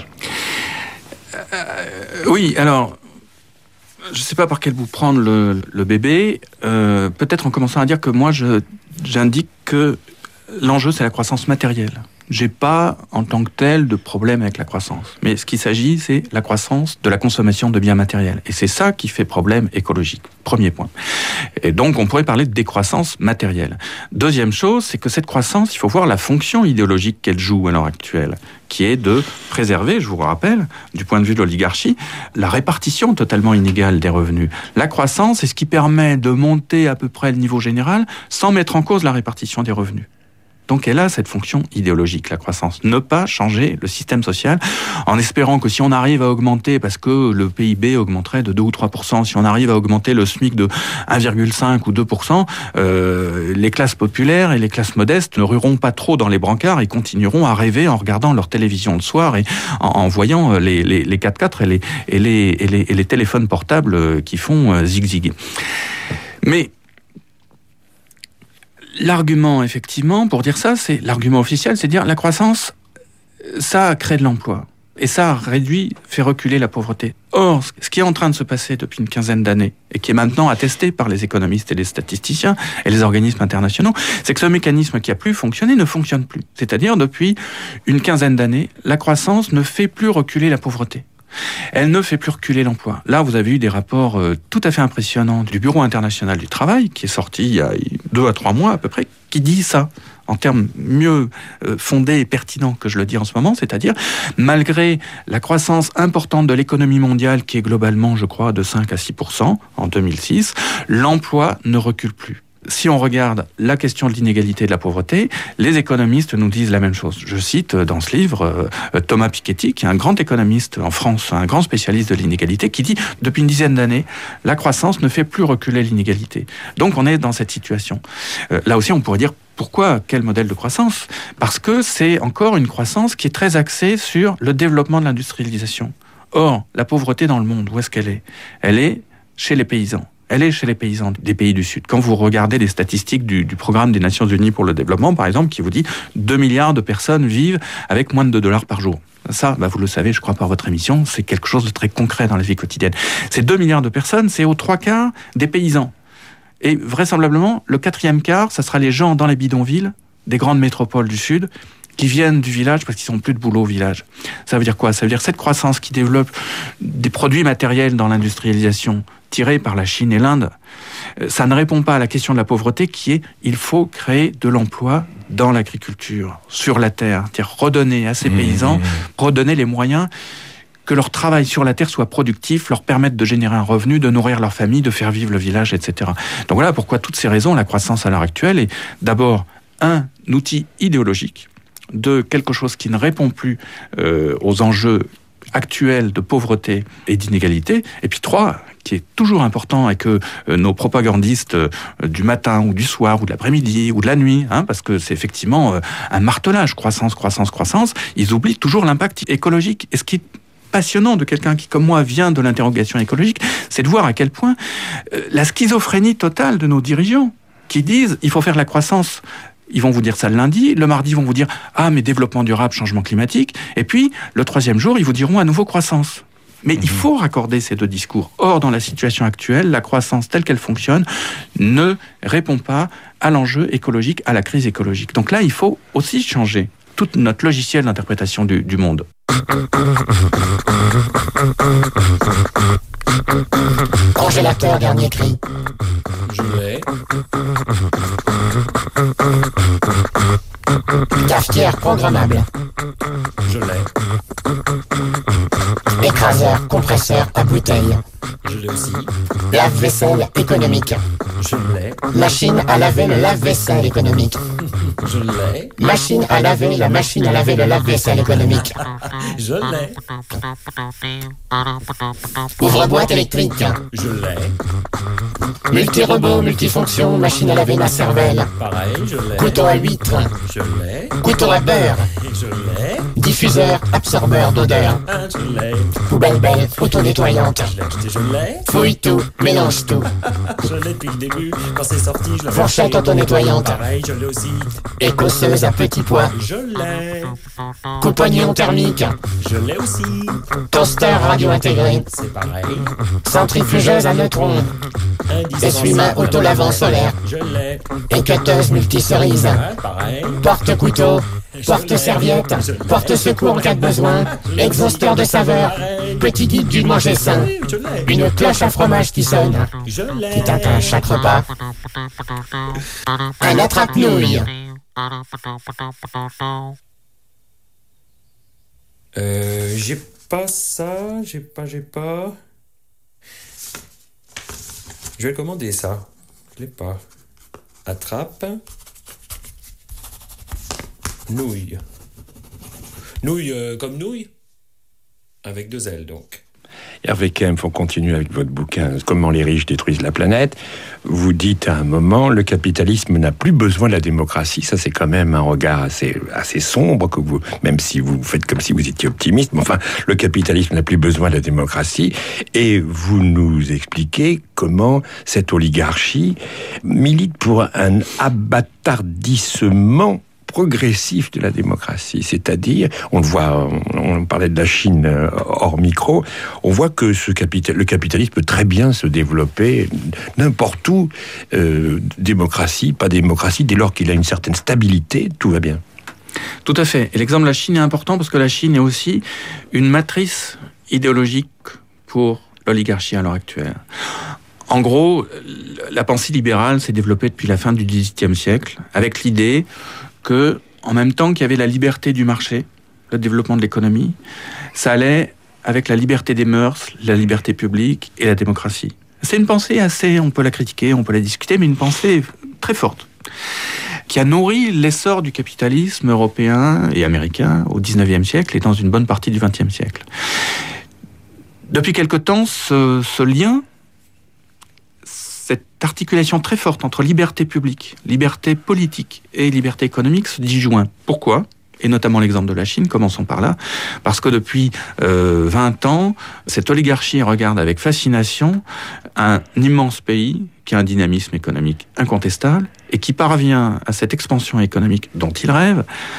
Oui, alors, je ne sais pas par quel bout prendre le bébé. Peut-être en commençant à dire que moi, j'indique que l'enjeu, c'est la croissance matérielle. J'ai pas, en tant que tel, de problème avec la croissance. Mais ce qu'il s'agit, c'est la croissance de la consommation de biens matériels. Et c'est ça qui fait problème écologique. Premier point. Et donc, on pourrait parler de décroissance matérielle. Deuxième chose, c'est que cette croissance, il faut voir la fonction idéologique qu'elle joue à l'heure actuelle, qui est de préserver, je vous rappelle, du point de vue de l'oligarchie, la répartition totalement inégale des revenus. La croissance, c'est ce qui permet de monter à peu près le niveau général sans mettre en cause la répartition des revenus. Donc elle a cette fonction idéologique, la croissance. Ne pas changer le système social en espérant que si on arrive à augmenter, parce que le PIB augmenterait de 2 ou 3%, si on arrive à augmenter le SMIC de 1,5 ou 2%, les classes populaires et les classes modestes ne rueront pas trop dans les brancards et continueront à rêver en regardant leur télévision le soir et en voyant les 4x4 et les téléphones portables qui font zig-zig. Mais l'argument, effectivement, pour dire ça, c'est l'argument officiel, c'est de dire la croissance, ça crée de l'emploi. Et ça fait reculer la pauvreté. Or, ce qui est en train de se passer depuis une quinzaine d'années, et qui est maintenant attesté par les économistes et les statisticiens et les organismes internationaux, c'est que ce mécanisme qui a plus fonctionné ne fonctionne plus. C'est-à-dire, depuis une quinzaine d'années, la croissance ne fait plus reculer la pauvreté. Elle ne fait plus reculer l'emploi. Là, vous avez eu des rapports tout à fait impressionnants du Bureau international du travail, qui est sorti il y a 2 à 3 mois à peu près, qui dit ça, en termes mieux fondés et pertinents que je le dis en ce moment, c'est-à-dire, malgré la croissance importante de l'économie mondiale, qui est globalement, je crois, de 5 à 6% en 2006, l'emploi ne recule plus. Si on regarde la question de l'inégalité et de la pauvreté, les économistes nous disent la même chose. Je cite dans ce livre Thomas Piketty, qui est un grand économiste en France, un grand spécialiste de l'inégalité, qui dit depuis une dizaine d'années, la croissance ne fait plus reculer l'inégalité. Donc on est dans cette situation. Là aussi, on pourrait dire pourquoi, quel modèle de croissance ? Parce que c'est encore une croissance qui est très axée sur le développement de l'industrialisation. Or, la pauvreté dans le monde, où est-ce qu'elle est ? Elle est chez les paysans. Elle est chez les paysans des pays du Sud. Quand vous regardez les statistiques du programme des Nations Unies pour le développement, par exemple, qui vous dit 2 milliards de personnes vivent avec moins de $2 par jour. Ça, vous le savez, je crois, par votre émission, c'est quelque chose de très concret dans la vie quotidienne. Ces 2 milliards de personnes, c'est aux 3/4 des paysans. Et vraisemblablement, le 4e quart, ça sera les gens dans les bidonvilles des grandes métropoles du Sud qui viennent du village parce qu'ils n'ont plus de boulot au village. Ça veut dire quoi ? Ça veut dire cette croissance qui développe des produits matériels dans l'industrialisation tirés par la Chine et l'Inde, ça ne répond pas à la question de la pauvreté qui est il faut créer de l'emploi dans l'agriculture, sur la terre, c'est-à-dire redonner à ces paysans, redonner les moyens que leur travail sur la terre soit productif, leur permette de générer un revenu, de nourrir leur famille, de faire vivre le village, etc. Donc voilà pourquoi toutes ces raisons, la croissance à l'heure actuelle est d'abord un outil idéologique, de quelque chose qui ne répond plus aux enjeux actuels de pauvreté et d'inégalité, et puis 3, qui est toujours important et que nos propagandistes du matin ou du soir ou de l'après-midi ou de la nuit, parce que c'est effectivement un martelage, croissance, ils oublient toujours l'impact écologique. Et ce qui est passionnant de quelqu'un qui, comme moi, vient de l'interrogation écologique, c'est de voir à quel point la schizophrénie totale de nos dirigeants qui disent il faut faire de la croissance. Ils vont vous dire ça le lundi, le mardi, ils vont vous dire « Ah, mais développement durable, changement climatique », et puis, le 3e jour, ils vous diront à nouveau croissance. Mais il faut raccorder ces 2 discours. Or, dans la situation actuelle, la croissance telle qu'elle fonctionne ne répond pas à l'enjeu écologique, à la crise écologique. Donc là, il faut aussi changer tout notre logiciel d'interprétation du monde. Congélateur, dernier cri. Je l'ai. Cafetière programmable. Je l'ai. Écraseur, compresseur à bouteille. Je l'ai aussi. Lave-vaisselle économique. Je l'ai. Machine à laver le lave-vaisselle économique. Je l'ai. Machine à laver la machine à laver le lave-vaisselle économique. Je l'ai. Ouvre-boîte électrique. Je l'ai. Multi-robot, multifonction, machine à laver ma cervelle. Pareil, je l'ai. Couteau à huître. Je l'ai. Couteau à beurre. Je l'ai. Diffuseur, absorbeur d'odeur. Je l'ai. Poubelle belle, auto-nettoyante. Je l'ai acheté, je l'ai. Fouille tout, mélange tout. Je l'ai depuis le début. Quand c'est sorti, je l'ai Fourchette auto-nettoyante. Pareil, je l'ai aussi. Écosseuse à petits pois. Je l'ai. Coupe-oignon thermique. Je l'ai aussi. Toaster radio intégré. C'est pareil. Centrifugeuse à neutrons. Essuie-main auto-lavant solaire. Je l'ai. Équeuteuse multicerise. Pareil. Porte-couteau. Porte-serviette. Porte-secours en cas de besoin. Exhausteur de saveur. Petit guide du manger sain. Une cloche à fromage qui sonne. Qui t'atteint chaque repas. Un attrape-nouille. J'ai pas ça. J'ai pas. Je vais commander ça. Je l'ai pas. Attrape. Nouille. Nouille comme nouille. Avec 2 L donc. Hervé Kempf, on continue avec votre bouquin « Comment les riches détruisent la planète ». Vous dites à un moment, le capitalisme n'a plus besoin de la démocratie. Ça, c'est quand même un regard assez sombre, que vous, même si vous faites comme si vous étiez optimiste. Mais enfin, le capitalisme n'a plus besoin de la démocratie. Et vous nous expliquez comment cette oligarchie milite pour un abattardissement progressif de la démocratie, c'est-à-dire, on le voit, on parlait de la Chine hors micro, on voit que le capitalisme peut très bien se développer n'importe où, démocratie, pas démocratie, dès lors qu'il a une certaine stabilité, tout va bien. Tout à fait. Et l'exemple de la Chine est important parce que la Chine est aussi une matrice idéologique pour l'oligarchie à l'heure actuelle. En gros, la pensée libérale s'est développée depuis la fin du XVIIIe siècle, avec l'idée que, en même temps qu'il y avait la liberté du marché, le développement de l'économie, ça allait avec la liberté des mœurs, la liberté publique et la démocratie. C'est une pensée assez, on peut la critiquer, on peut la discuter, mais une pensée très forte, qui a nourri l'essor du capitalisme européen et américain au XIXe siècle et dans une bonne partie du XXe siècle. Depuis quelque temps, ce lien, cette articulation très forte entre liberté publique, liberté politique et liberté économique se disjoint. Pourquoi ? Et notamment l'exemple de la Chine, commençons par là, parce que depuis 20 ans, cette oligarchie regarde avec fascination un immense pays qui a un dynamisme économique incontestable et qui parvient à cette expansion économique dont il rêve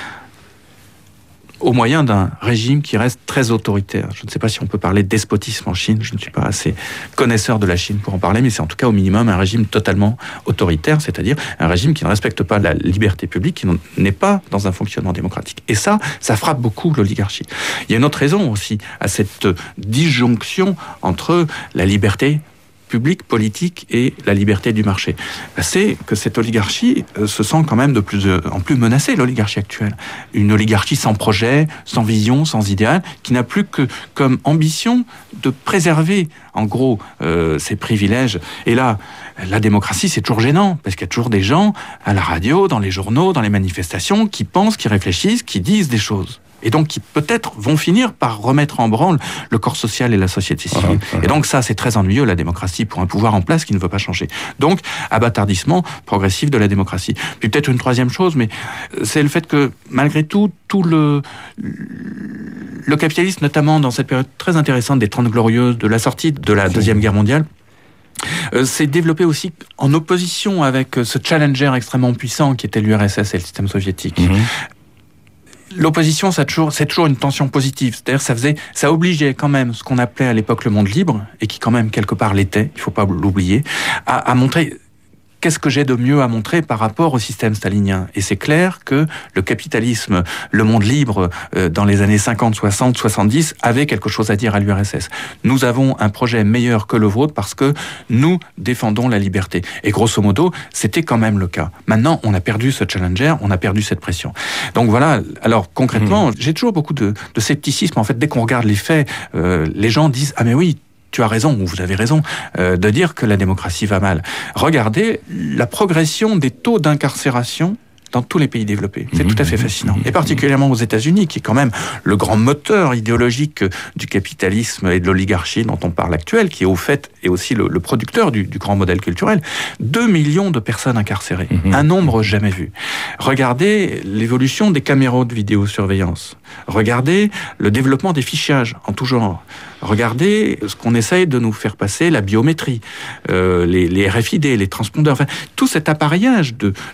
au moyen d'un régime qui reste très autoritaire. Je ne sais pas si on peut parler de despotisme en Chine, je ne suis pas assez connaisseur de la Chine pour en parler, mais c'est en tout cas au minimum un régime totalement autoritaire, c'est-à-dire un régime qui ne respecte pas la liberté publique, qui n'est pas dans un fonctionnement démocratique. Et ça frappe beaucoup l'oligarchie. Il y a une autre raison aussi à cette disjonction entre la liberté publique, politique et la liberté du marché. C'est que cette oligarchie se sent quand même de plus en plus menacée, l'oligarchie actuelle. Une oligarchie sans projet, sans vision, sans idéal, qui n'a plus que comme ambition de préserver, en gros, ses privilèges. Et là, la démocratie, c'est toujours gênant, parce qu'il y a toujours des gens à la radio, dans les journaux, dans les manifestations, qui pensent, qui réfléchissent, qui disent des choses. Et donc qui peut-être vont finir par remettre en branle le corps social et la société civile. Et donc ça, c'est très ennuyeux, la démocratie, pour un pouvoir en place qui ne veut pas changer. Donc, abattardissement progressif de la démocratie. Puis peut-être une troisième chose, mais c'est le fait que, malgré tout le capitalisme, notamment dans cette période très intéressante des 30 Glorieuses, de la sortie de la Deuxième Guerre mondiale, s'est développé aussi en opposition avec ce challenger extrêmement puissant qui était l'URSS et le système soviétique. L'opposition, c'est toujours une tension positive. C'est-à-dire, ça obligeait quand même ce qu'on appelait à l'époque le monde libre, et qui quand même quelque part l'était, il faut pas l'oublier, à montrer qu'est-ce que j'ai de mieux à montrer par rapport au système stalinien. Et c'est clair que le capitalisme, le monde libre, dans les années 50, 60, 70, avait quelque chose à dire à l'URSS. Nous avons un projet meilleur que le vôtre parce que nous défendons la liberté. Et grosso modo, c'était quand même le cas. Maintenant, on a perdu ce challenger, on a perdu cette pression. Donc voilà, alors concrètement, j'ai toujours beaucoup de scepticisme. En fait, dès qu'on regarde les faits, les gens disent « Ah mais oui, tu as raison, ou vous avez raison, de dire que la démocratie va mal. » Regardez la progression des taux d'incarcération dans tous les pays développés. C'est tout à fait fascinant. Et particulièrement aux États-Unis, qui est quand même le grand moteur idéologique du capitalisme et de l'oligarchie dont on parle actuel, qui est au fait et aussi le producteur du grand modèle culturel. 2 millions de personnes incarcérées. Un nombre jamais vu. Regardez l'évolution des caméras de vidéosurveillance. Regardez le développement des fichages en tout genre. Regardez ce qu'on essaye de nous faire passer, la biométrie, les RFID, les transpondeurs, enfin, tout cet appareillage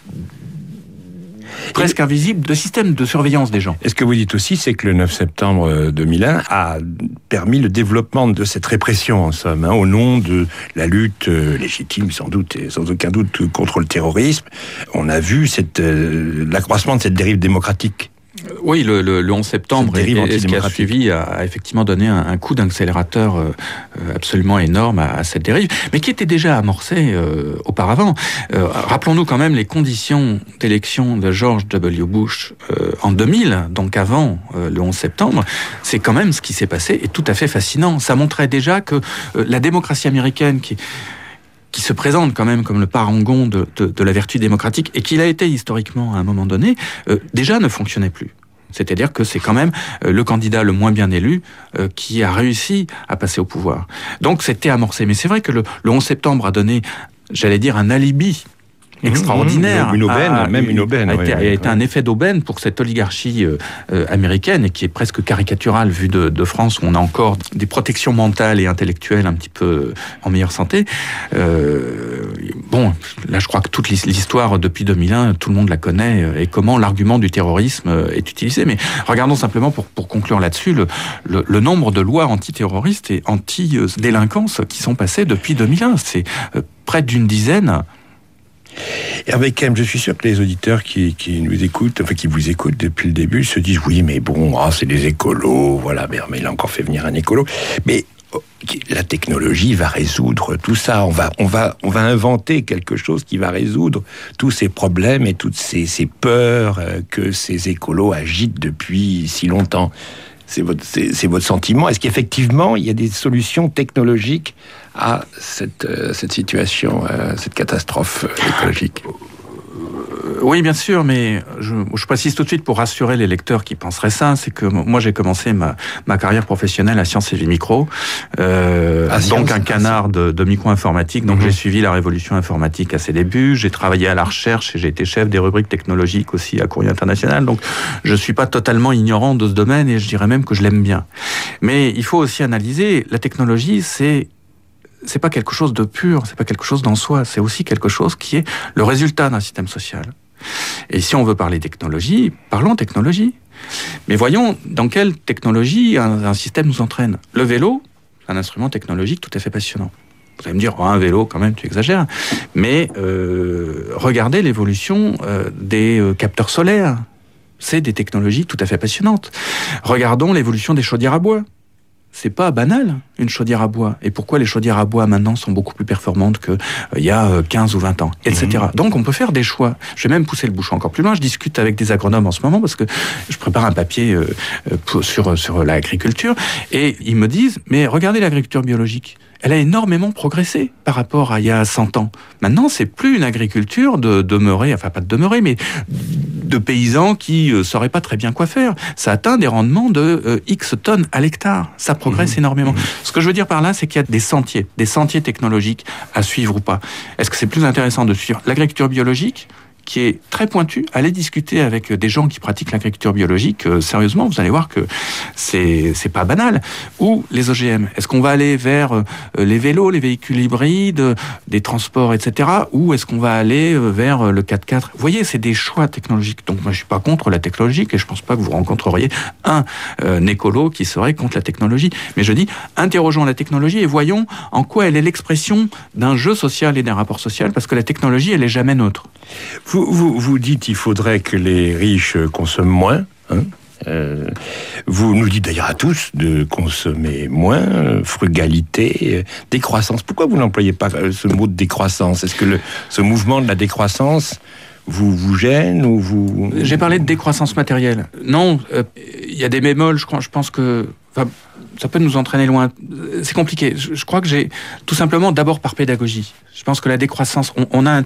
presque invisible de système de surveillance des gens. Et ce que vous dites aussi, c'est que le 9 septembre 2001 a permis le développement de cette répression, en somme, au nom de la lutte légitime, sans doute, et sans aucun doute, contre le terrorisme. On a vu l'accroissement de cette dérive démocratique. Oui, le 11 septembre et ce qui a suivi a effectivement donné un coup d'accélérateur absolument énorme à cette dérive, mais qui était déjà amorcée auparavant. Rappelons-nous quand même les conditions d'élection de George W. Bush en 2000, donc avant le 11 septembre. C'est quand même ce qui s'est passé est tout à fait fascinant. Ça montrait déjà que la démocratie américaine qui se présente quand même comme le parangon de la vertu démocratique, et qu'il a été historiquement à un moment donné, déjà ne fonctionnait plus. C'est-à-dire que c'est quand même le candidat le moins bien élu qui a réussi à passer au pouvoir. Donc c'était amorcé. Mais c'est vrai que le 11 septembre a donné, j'allais dire, un alibi extraordinaire. Une aubaine. A été un effet d'aubaine pour cette oligarchie américaine, et qui est presque caricaturale vu de France, où on a encore des protections mentales et intellectuelles un petit peu en meilleure santé. Bon, là je crois que toute l'histoire depuis 2001, tout le monde la connaît, et comment l'argument du terrorisme est utilisé. Mais regardons simplement, pour conclure là-dessus, le nombre de lois antiterroristes et anti-délinquance qui sont passées depuis 2001. C'est près d'une dizaine. Hervé Kempf, je suis sûr que les auditeurs qui nous écoutent, enfin qui vous écoutent depuis le début, se disent oui, mais bon, c'est des écolos, voilà, mais il a encore fait venir un écolo. Mais la technologie va résoudre tout ça. On va inventer quelque chose qui va résoudre tous ces problèmes et toutes ces peurs que ces écolos agitent depuis si longtemps. C'est votre sentiment. Est-ce qu'effectivement, il y a des solutions technologiques à cette situation, cette catastrophe écologique ? Oui, bien sûr, mais je précise tout de suite pour rassurer les lecteurs qui penseraient ça, c'est que moi j'ai commencé ma carrière professionnelle à Sciences et Vie Micro, donc un canard de micro-informatique, donc j'ai suivi la révolution informatique à ses débuts, j'ai travaillé à la recherche et j'ai été chef des rubriques technologiques aussi à Courrier International, donc je suis pas totalement ignorant de ce domaine et je dirais même que je l'aime bien. Mais il faut aussi analyser, la technologie c'est pas quelque chose de pur, c'est pas quelque chose d'en soi, c'est aussi quelque chose qui est le résultat d'un système social. Et si on veut parler technologie, parlons technologie. Mais voyons dans quelle technologie un système nous entraîne. Le vélo, c'est un instrument technologique tout à fait passionnant. Vous allez me dire, un vélo quand même, tu exagères. Mais regardez l'évolution des capteurs solaires. C'est des technologies tout à fait passionnantes. Regardons l'évolution des chaudières à bois. C'est pas banal, une chaudière à bois. Et pourquoi les chaudières à bois maintenant sont beaucoup plus performantes qu'il y a 15 ou 20 ans, etc. Donc on peut faire des choix. Je vais même pousser le bouchon encore plus loin. Je discute avec des agronomes en ce moment parce que je prépare un papier sur l'agriculture. Et ils me disent, mais regardez l'agriculture biologique. Elle a énormément progressé par rapport à il y a 100 ans. Maintenant, c'est plus une agriculture de demeurer, enfin pas de demeurer, mais de paysans qui sauraient pas très bien quoi faire. Ça atteint des rendements de X tonnes à l'hectare. Ça progresse énormément. Ce que je veux dire par là, c'est qu'il y a des sentiers technologiques à suivre ou pas. Est-ce que c'est plus intéressant de suivre l'agriculture biologique, qui est très pointu, allez discuter avec des gens qui pratiquent l'agriculture biologique, sérieusement, vous allez voir que c'est pas banal. Ou les OGM. Est-ce qu'on va aller vers les vélos, les véhicules hybrides, des transports, etc. Ou est-ce qu'on va aller vers le 4x4 ? Vous voyez, c'est des choix technologiques. Donc moi, je suis pas contre la technologie et je pense pas que vous rencontreriez un écolo qui serait contre la technologie. Mais je dis, interrogeons la technologie et voyons en quoi elle est l'expression d'un jeu social et d'un rapport social, parce que la technologie, elle est jamais neutre. Vous dites qu'il faudrait que les riches consomment moins. Vous nous dites d'ailleurs à tous de consommer moins, frugalité, décroissance. Pourquoi vous n'employez pas ce mot de décroissance ? Est-ce que ce mouvement de la décroissance vous gêne ou vous... J'ai parlé de décroissance matérielle. Non, il y a des bémols, je pense que... ça peut nous entraîner loin. C'est compliqué. Je crois que j'ai... Tout simplement, d'abord par pédagogie. Je pense que la décroissance,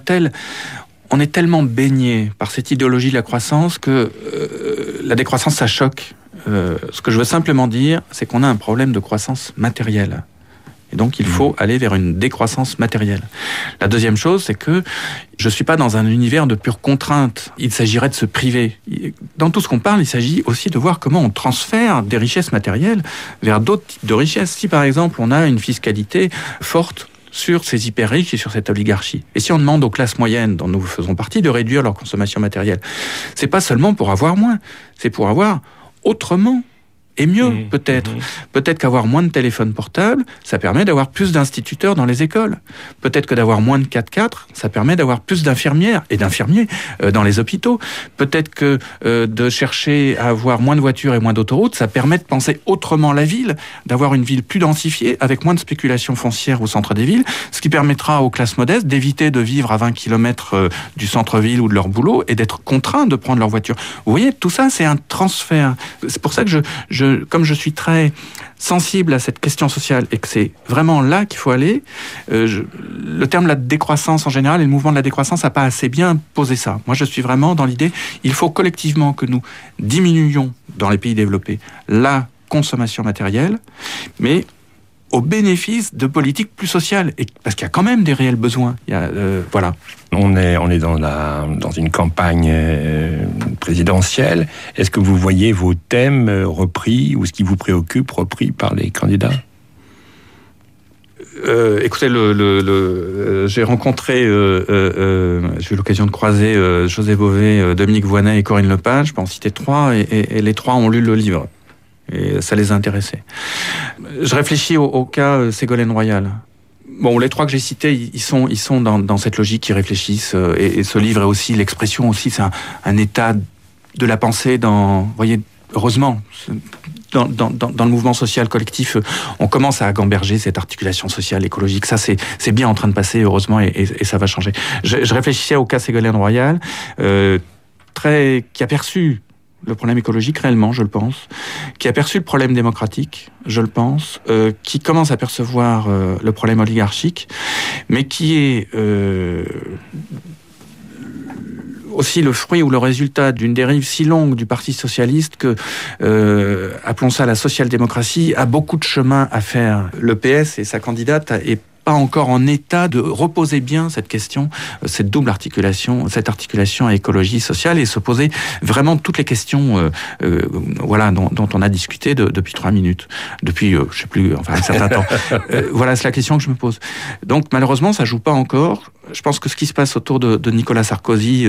on est tellement baigné par cette idéologie de la croissance que la décroissance, ça choque. Ce que je veux simplement dire, c'est qu'on a un problème de croissance matérielle. Et donc, il faut aller vers une décroissance matérielle. La deuxième chose, c'est que je suis pas dans un univers de pure contrainte. Il s'agirait de se priver. Dans tout ce qu'on parle, il s'agit aussi de voir comment on transfère des richesses matérielles vers d'autres types de richesses. Si, par exemple, on a une fiscalité forte sur ces hyper riches et sur cette oligarchie. Et si on demande aux classes moyennes, dont nous faisons partie, de réduire leur consommation matérielle, c'est pas seulement pour avoir moins, c'est pour avoir autrement. Et mieux, peut-être. Peut-être qu'avoir moins de téléphones portables, ça permet d'avoir plus d'instituteurs dans les écoles. Peut-être que d'avoir moins de 4x4, ça permet d'avoir plus d'infirmières et d'infirmiers dans les hôpitaux. Peut-être que de chercher à avoir moins de voitures et moins d'autoroutes, ça permet de penser autrement la ville, d'avoir une ville plus densifiée, avec moins de spéculation foncière au centre des villes, ce qui permettra aux classes modestes d'éviter de vivre à 20 km du centre-ville ou de leur boulot et d'être contraints de prendre leur voiture. Vous voyez, tout ça, c'est un transfert. C'est pour ça que comme je suis très sensible à cette question sociale et que c'est vraiment là qu'il faut aller, le terme de la décroissance en général et le mouvement de la décroissance n'a pas assez bien posé ça. Moi, je suis vraiment dans l'idée, il faut collectivement que nous diminuions dans les pays développés la consommation matérielle, mais au bénéfice de politiques plus sociales, parce qu'il y a quand même des réels besoins. Voilà. On est dans une campagne présidentielle. Est-ce que vous voyez vos thèmes repris ou ce qui vous préoccupe repris par les candidats ? Écoutez, j'ai rencontré, j'ai eu l'occasion de croiser José Bové, Dominique Voynet et Corinne Lepage, je peux en citer 3, et les 3 ont lu le livre. Et ça les a intéressés. Je réfléchis au cas Ségolène Royal. Bon, les trois que j'ai cités, ils sont dans cette logique, ils réfléchissent, et ce livre est aussi l'expression aussi, c'est un état de la pensée vous voyez, heureusement, dans le mouvement social collectif, on commence à gamberger cette articulation sociale, écologique. Ça, c'est bien en train de passer, heureusement, et ça va changer. Je réfléchissais au cas Ségolène Royal, qui a perçu le problème écologique réellement, je le pense, qui a perçu le problème démocratique, je le pense, qui commence à percevoir le problème oligarchique, mais qui est aussi le fruit ou le résultat d'une dérive si longue du Parti socialiste que, appelons ça la social-démocratie, a beaucoup de chemin à faire. Le PS et sa candidate est pas encore en état de reposer bien cette question, cette double articulation, cette articulation à écologie sociale, et se poser vraiment toutes les questions voilà, dont on a discuté depuis 3 minutes, depuis je sais plus, enfin un certain temps. Voilà, c'est la question que je me pose. Donc malheureusement, ça joue pas encore. Je pense que ce qui se passe autour de Nicolas Sarkozy,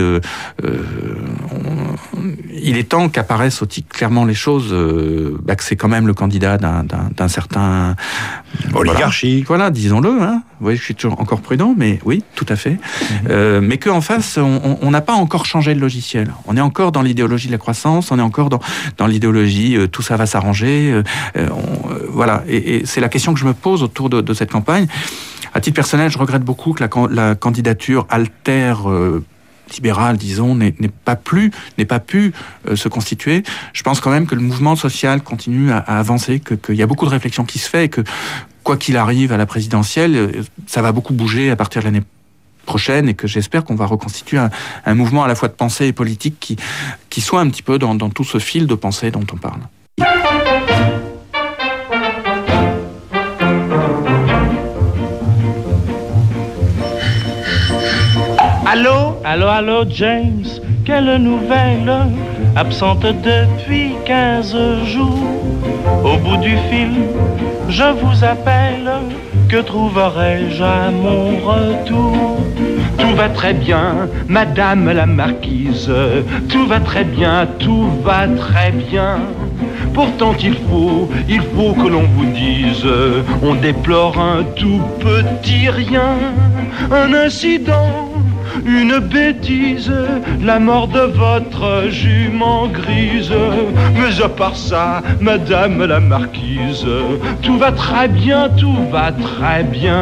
il est temps qu'apparaissent aussi clairement les choses, que c'est quand même le candidat d'un certain oligarchie. Voilà, disons-le. Hein. Vous voyez, je suis toujours encore prudent, mais oui, tout à fait. Mais qu'en face, on n'a pas encore changé le logiciel. On est encore dans l'idéologie de la croissance, on est encore dans l'idéologie tout ça va s'arranger. Voilà, et c'est la question que je me pose autour de cette campagne. À titre personnel, je regrette beaucoup que la candidature altère libérale, disons, n'ait pas pu se constituer. Je pense quand même que le mouvement social continue à avancer, qu'il y a beaucoup de réflexions qui se fait, et que quoi qu'il arrive à la présidentielle, ça va beaucoup bouger à partir de l'année prochaine, et que j'espère qu'on va reconstituer un mouvement à la fois de pensée et politique qui soit un petit peu dans tout ce fil de pensée dont on parle. Allô? Allô, James, quelle nouvelle? Absente depuis 15 jours. Au bout du fil, je vous appelle. Que trouverai-je à mon retour? Tout va très bien, madame la marquise. Tout va très bien, tout va très bien. Pourtant il faut que l'on vous dise, on déplore un tout petit rien, un incident, une bêtise, la mort de votre jument grise. Mais à part ça, madame la marquise, tout va très bien, tout va très bien.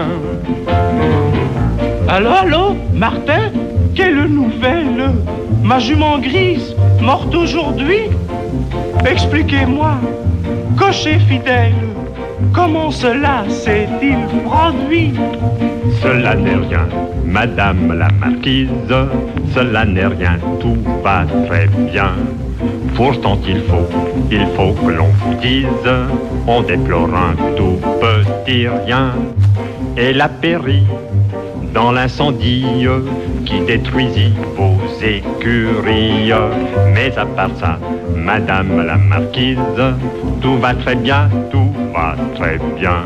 Allô, Martin? Quelle nouvelle? Ma jument grise, morte aujourd'hui? Expliquez-moi, cocher fidèle, comment cela s'est-il produit? Cela n'est rien, madame la marquise, cela n'est rien, tout va très bien. Pourtant il faut que l'on vous dise, on déplore un tout petit rien. Elle a péri dans l'incendie qui détruisit vos écuries. Mais à part ça, madame la marquise, tout va très bien, tout va très bien.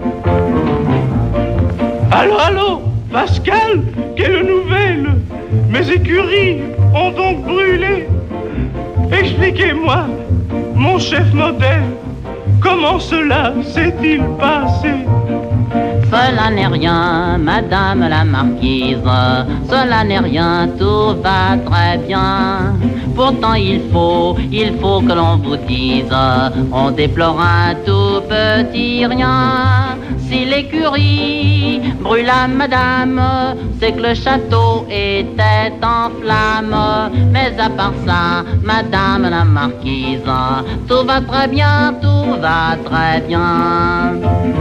Allô, Pascal, quelle nouvelle? Mes écuries ont donc brûlé. Expliquez-moi, mon chef modèle, comment cela s'est-il passé? Cela n'est rien, madame la marquise, cela n'est rien, tout va très bien. Pourtant il faut que l'on vous dise, on déplore un tout petit rien. Si l'écurie brûla, madame, c'est que le château était en flammes. Mais à part ça, madame la marquise, tout va très bien, tout va très bien.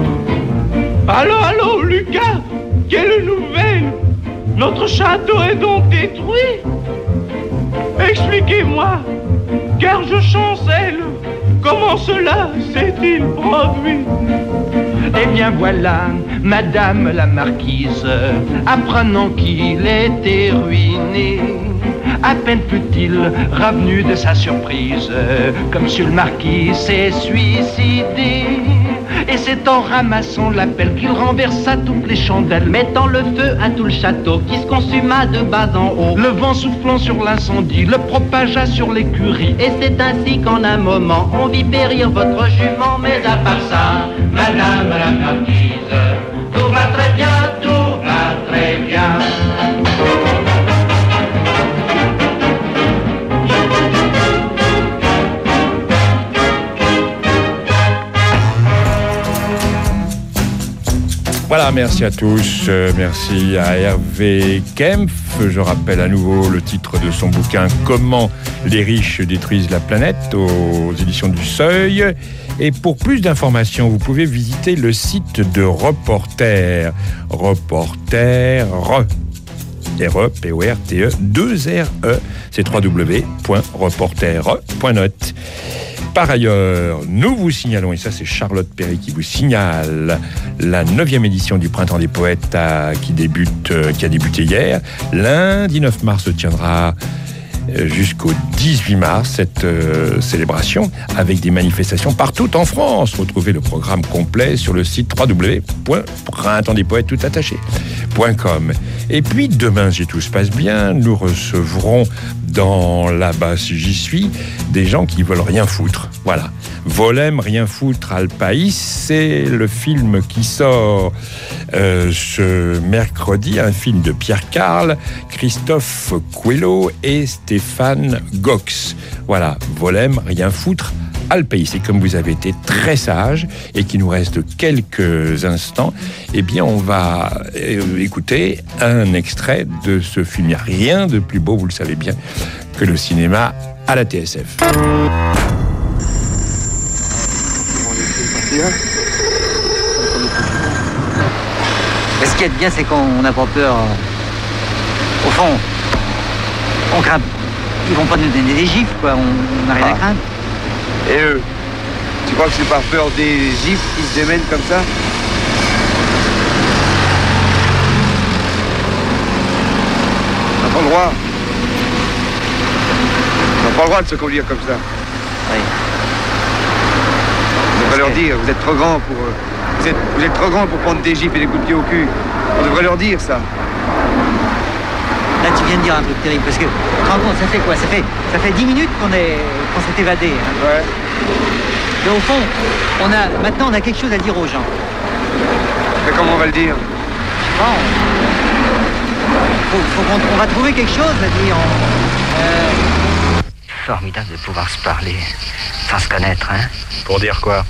Allô, Lucas, quelle nouvelle? Notre château est donc détruit? Expliquez-moi, car je chancelle, comment cela s'est-il produit? Eh bien voilà, madame la marquise, apprenant qu'il était ruiné, à peine fut-il revenu de sa surprise, comme monsieur le marquis s'est suicidé. Et c'est en ramassant la pelle qu'il renversa toutes les chandelles, mettant le feu à tout le château qui se consuma de bas en haut. Le vent soufflant sur l'incendie le propagea sur l'écurie. Et c'est ainsi qu'en un moment on vit périr votre jument. Mais à part ça, madame la marquise, tout va très bien. Voilà, merci à tous. Merci à Hervé Kempf. Je rappelle à nouveau le titre de son bouquin « Comment les riches détruisent la planète » aux éditions du Seuil. Et pour plus d'informations, vous pouvez visiter le site de Reporter. Reporter, R-E-P-O-R-T-E, 2-R-E, c'est www.reporter.net. Par ailleurs, nous vous signalons, et ça c'est Charlotte Perry qui vous signale, la 9e édition du Printemps des Poètes qui a débuté hier. Lundi 9 mars se tiendra jusqu'au 18 mars cette célébration avec des manifestations partout en France. Retrouvez le programme complet sur le site www.printempsdespoètes.com. Et puis demain, si tout se passe bien, nous recevrons dans Là-bas si j'y suis des gens qui veulent rien foutre. Voilà. Volem, rien foutre al país, c'est le film qui sort ce mercredi, un film de Pierre Carl, Christophe Coelho et Stéphane Gox. Voilà, Volem, rien foutre al país. Et comme vous avez été très sage et qu'il nous reste quelques instants, eh bien on va écouter un extrait de ce film. Il n'y a rien de plus beau, vous le savez bien, que le cinéma à la TSF. Ce qui est bien, c'est qu'on n'a pas peur. Au fond, on craint. Ils vont pas nous donner des gifles, quoi. On n'a rien à craindre. Et eux, tu crois que c'est par peur des gifles qui se démènent comme ça? On n'a pas le droit. On n'a pas le droit de se conduire comme ça. Oui. On devrait leur dire, vous êtes trop grands pour... Vous êtes trop grands pour prendre des gifles et des coups de pied au cul. On devrait leur dire ça. Là, tu viens de dire un truc terrible, parce que, tu te rends compte, ça fait quoi? Ça fait 10 minutes qu'on s'est évadé. Hein. Ouais. Et au fond, maintenant, on a quelque chose à dire aux gens. Mais comment on va le dire? Bon, on va trouver quelque chose à dire. Formidable de pouvoir se parler, sans se connaître, hein. Pour dire quoi?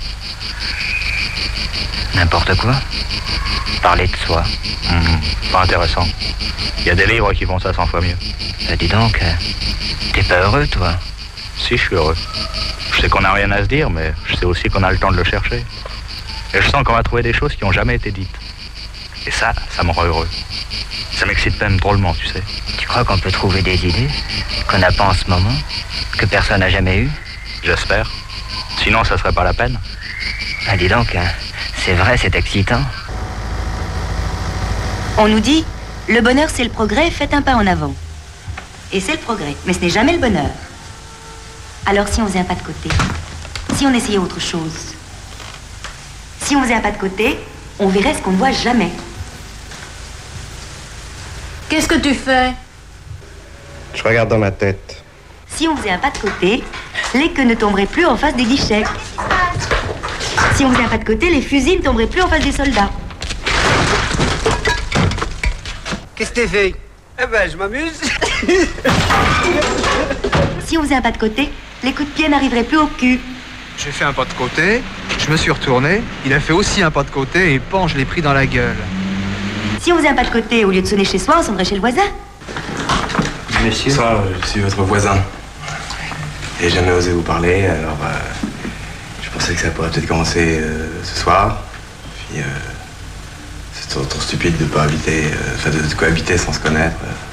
N'importe quoi. Parler de soi. Pas intéressant. Il y a des livres qui font ça 100 fois mieux. Dis donc, t'es pas heureux, toi? Si, je suis heureux. Je sais qu'on n'a rien à se dire, mais je sais aussi qu'on a le temps de le chercher. Et je sens qu'on va trouver des choses qui n'ont jamais été dites. Et ça me rend heureux. Ça m'excite même drôlement, tu sais. Tu crois qu'on peut trouver des idées qu'on n'a pas en ce moment, que personne n'a jamais eues? J'espère. Sinon, ça serait pas la peine. Dis donc, c'est vrai, c'est excitant. On nous dit, le bonheur c'est le progrès, faites un pas en avant. Et c'est le progrès, mais ce n'est jamais le bonheur. Alors si on faisait un pas de côté, si on essayait autre chose, si on faisait un pas de côté, on verrait ce qu'on ne voit jamais. Qu'est-ce que tu fais? Je regarde dans ma tête. Si on faisait un pas de côté, les queues ne tomberaient plus en face des guichets. Si on faisait un pas de côté, les fusils ne tomberaient plus en face des soldats. Qu'est-ce que t'as fait? Eh ben, je m'amuse. Si on faisait un pas de côté, les coups de pied n'arriveraient plus au cul. J'ai fait un pas de côté, je me suis retourné, il a fait aussi un pas de côté et pan, je l'ai pris dans la gueule. Si on faisait un pas de côté, au lieu de sonner chez soi, on sonnerait chez le voisin. Monsieur? Ça, je suis votre voisin. J'ai jamais osé vous parler, alors je pensais que ça pourrait peut-être commencer ce soir. Puis c'est trop stupide de pas habiter, de cohabiter sans se connaître.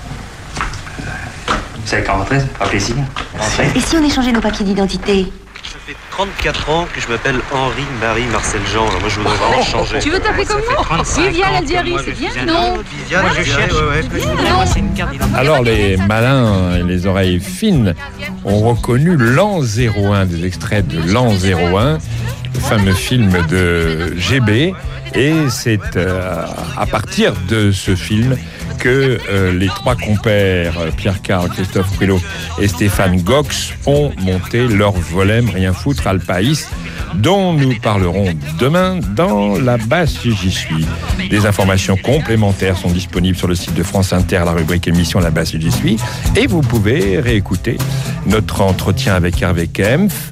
Vous savez qu'en rentrée, ça fera plaisir. Et si on échangeait nos papiers d'identité? Ça fait 34 ans que je m'appelle Henri-Marie Marcel Jean. Alors moi, je voudrais vraiment changer. Tu veux t'appeler comment? Viviane Aldiari, c'est bien? Non. Viviane, je cherche. Alors les malins et les oreilles fines ont reconnu l'an 01, des extraits de l'an 01, le fameux film de GB. Et c'est à partir de ce film que les trois compères, Pierre Carl, Christophe Coelho et Stéphane Gox, ont monté leur Volem, rien foutre al país, dont nous parlerons demain dans Là-bas si j'y suis. Des informations complémentaires sont disponibles sur le site de France Inter, la rubrique émission Là-bas si j'y suis. Et vous pouvez réécouter notre entretien avec Hervé Kempf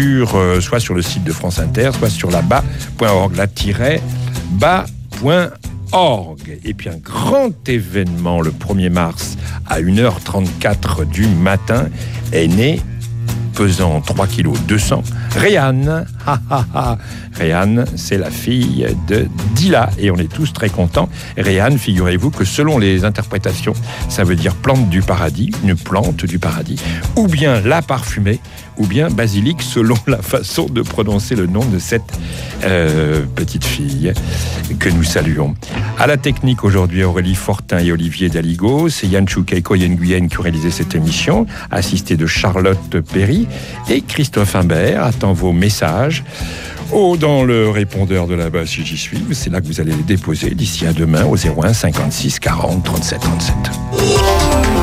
soit sur le site de France Inter, soit sur là-bas.org, la-bas.org. orgue. Et puis un grand événement le 1er mars à 1h34 du matin est né, pesant 3,2 kg, Réanne. Réanne, c'est la fille de Dila et on est tous très contents. Réanne, figurez-vous que selon les interprétations, ça veut dire plante du paradis, une plante du paradis, ou bien la parfumée, ou bien basilic, selon la façon de prononcer le nom de cette petite fille que nous saluons. À la technique aujourd'hui, Aurélie Fortin et Olivier Daligo. C'est Yann Chouka et Coyen Nguyen qui ont réalisé cette émission, assisté de Charlotte Perry et Christophe Imbert. Attend vos messages dans le répondeur de là-bas si j'y suis. C'est là que vous allez les déposer d'ici à demain au 01 56 40 37 37.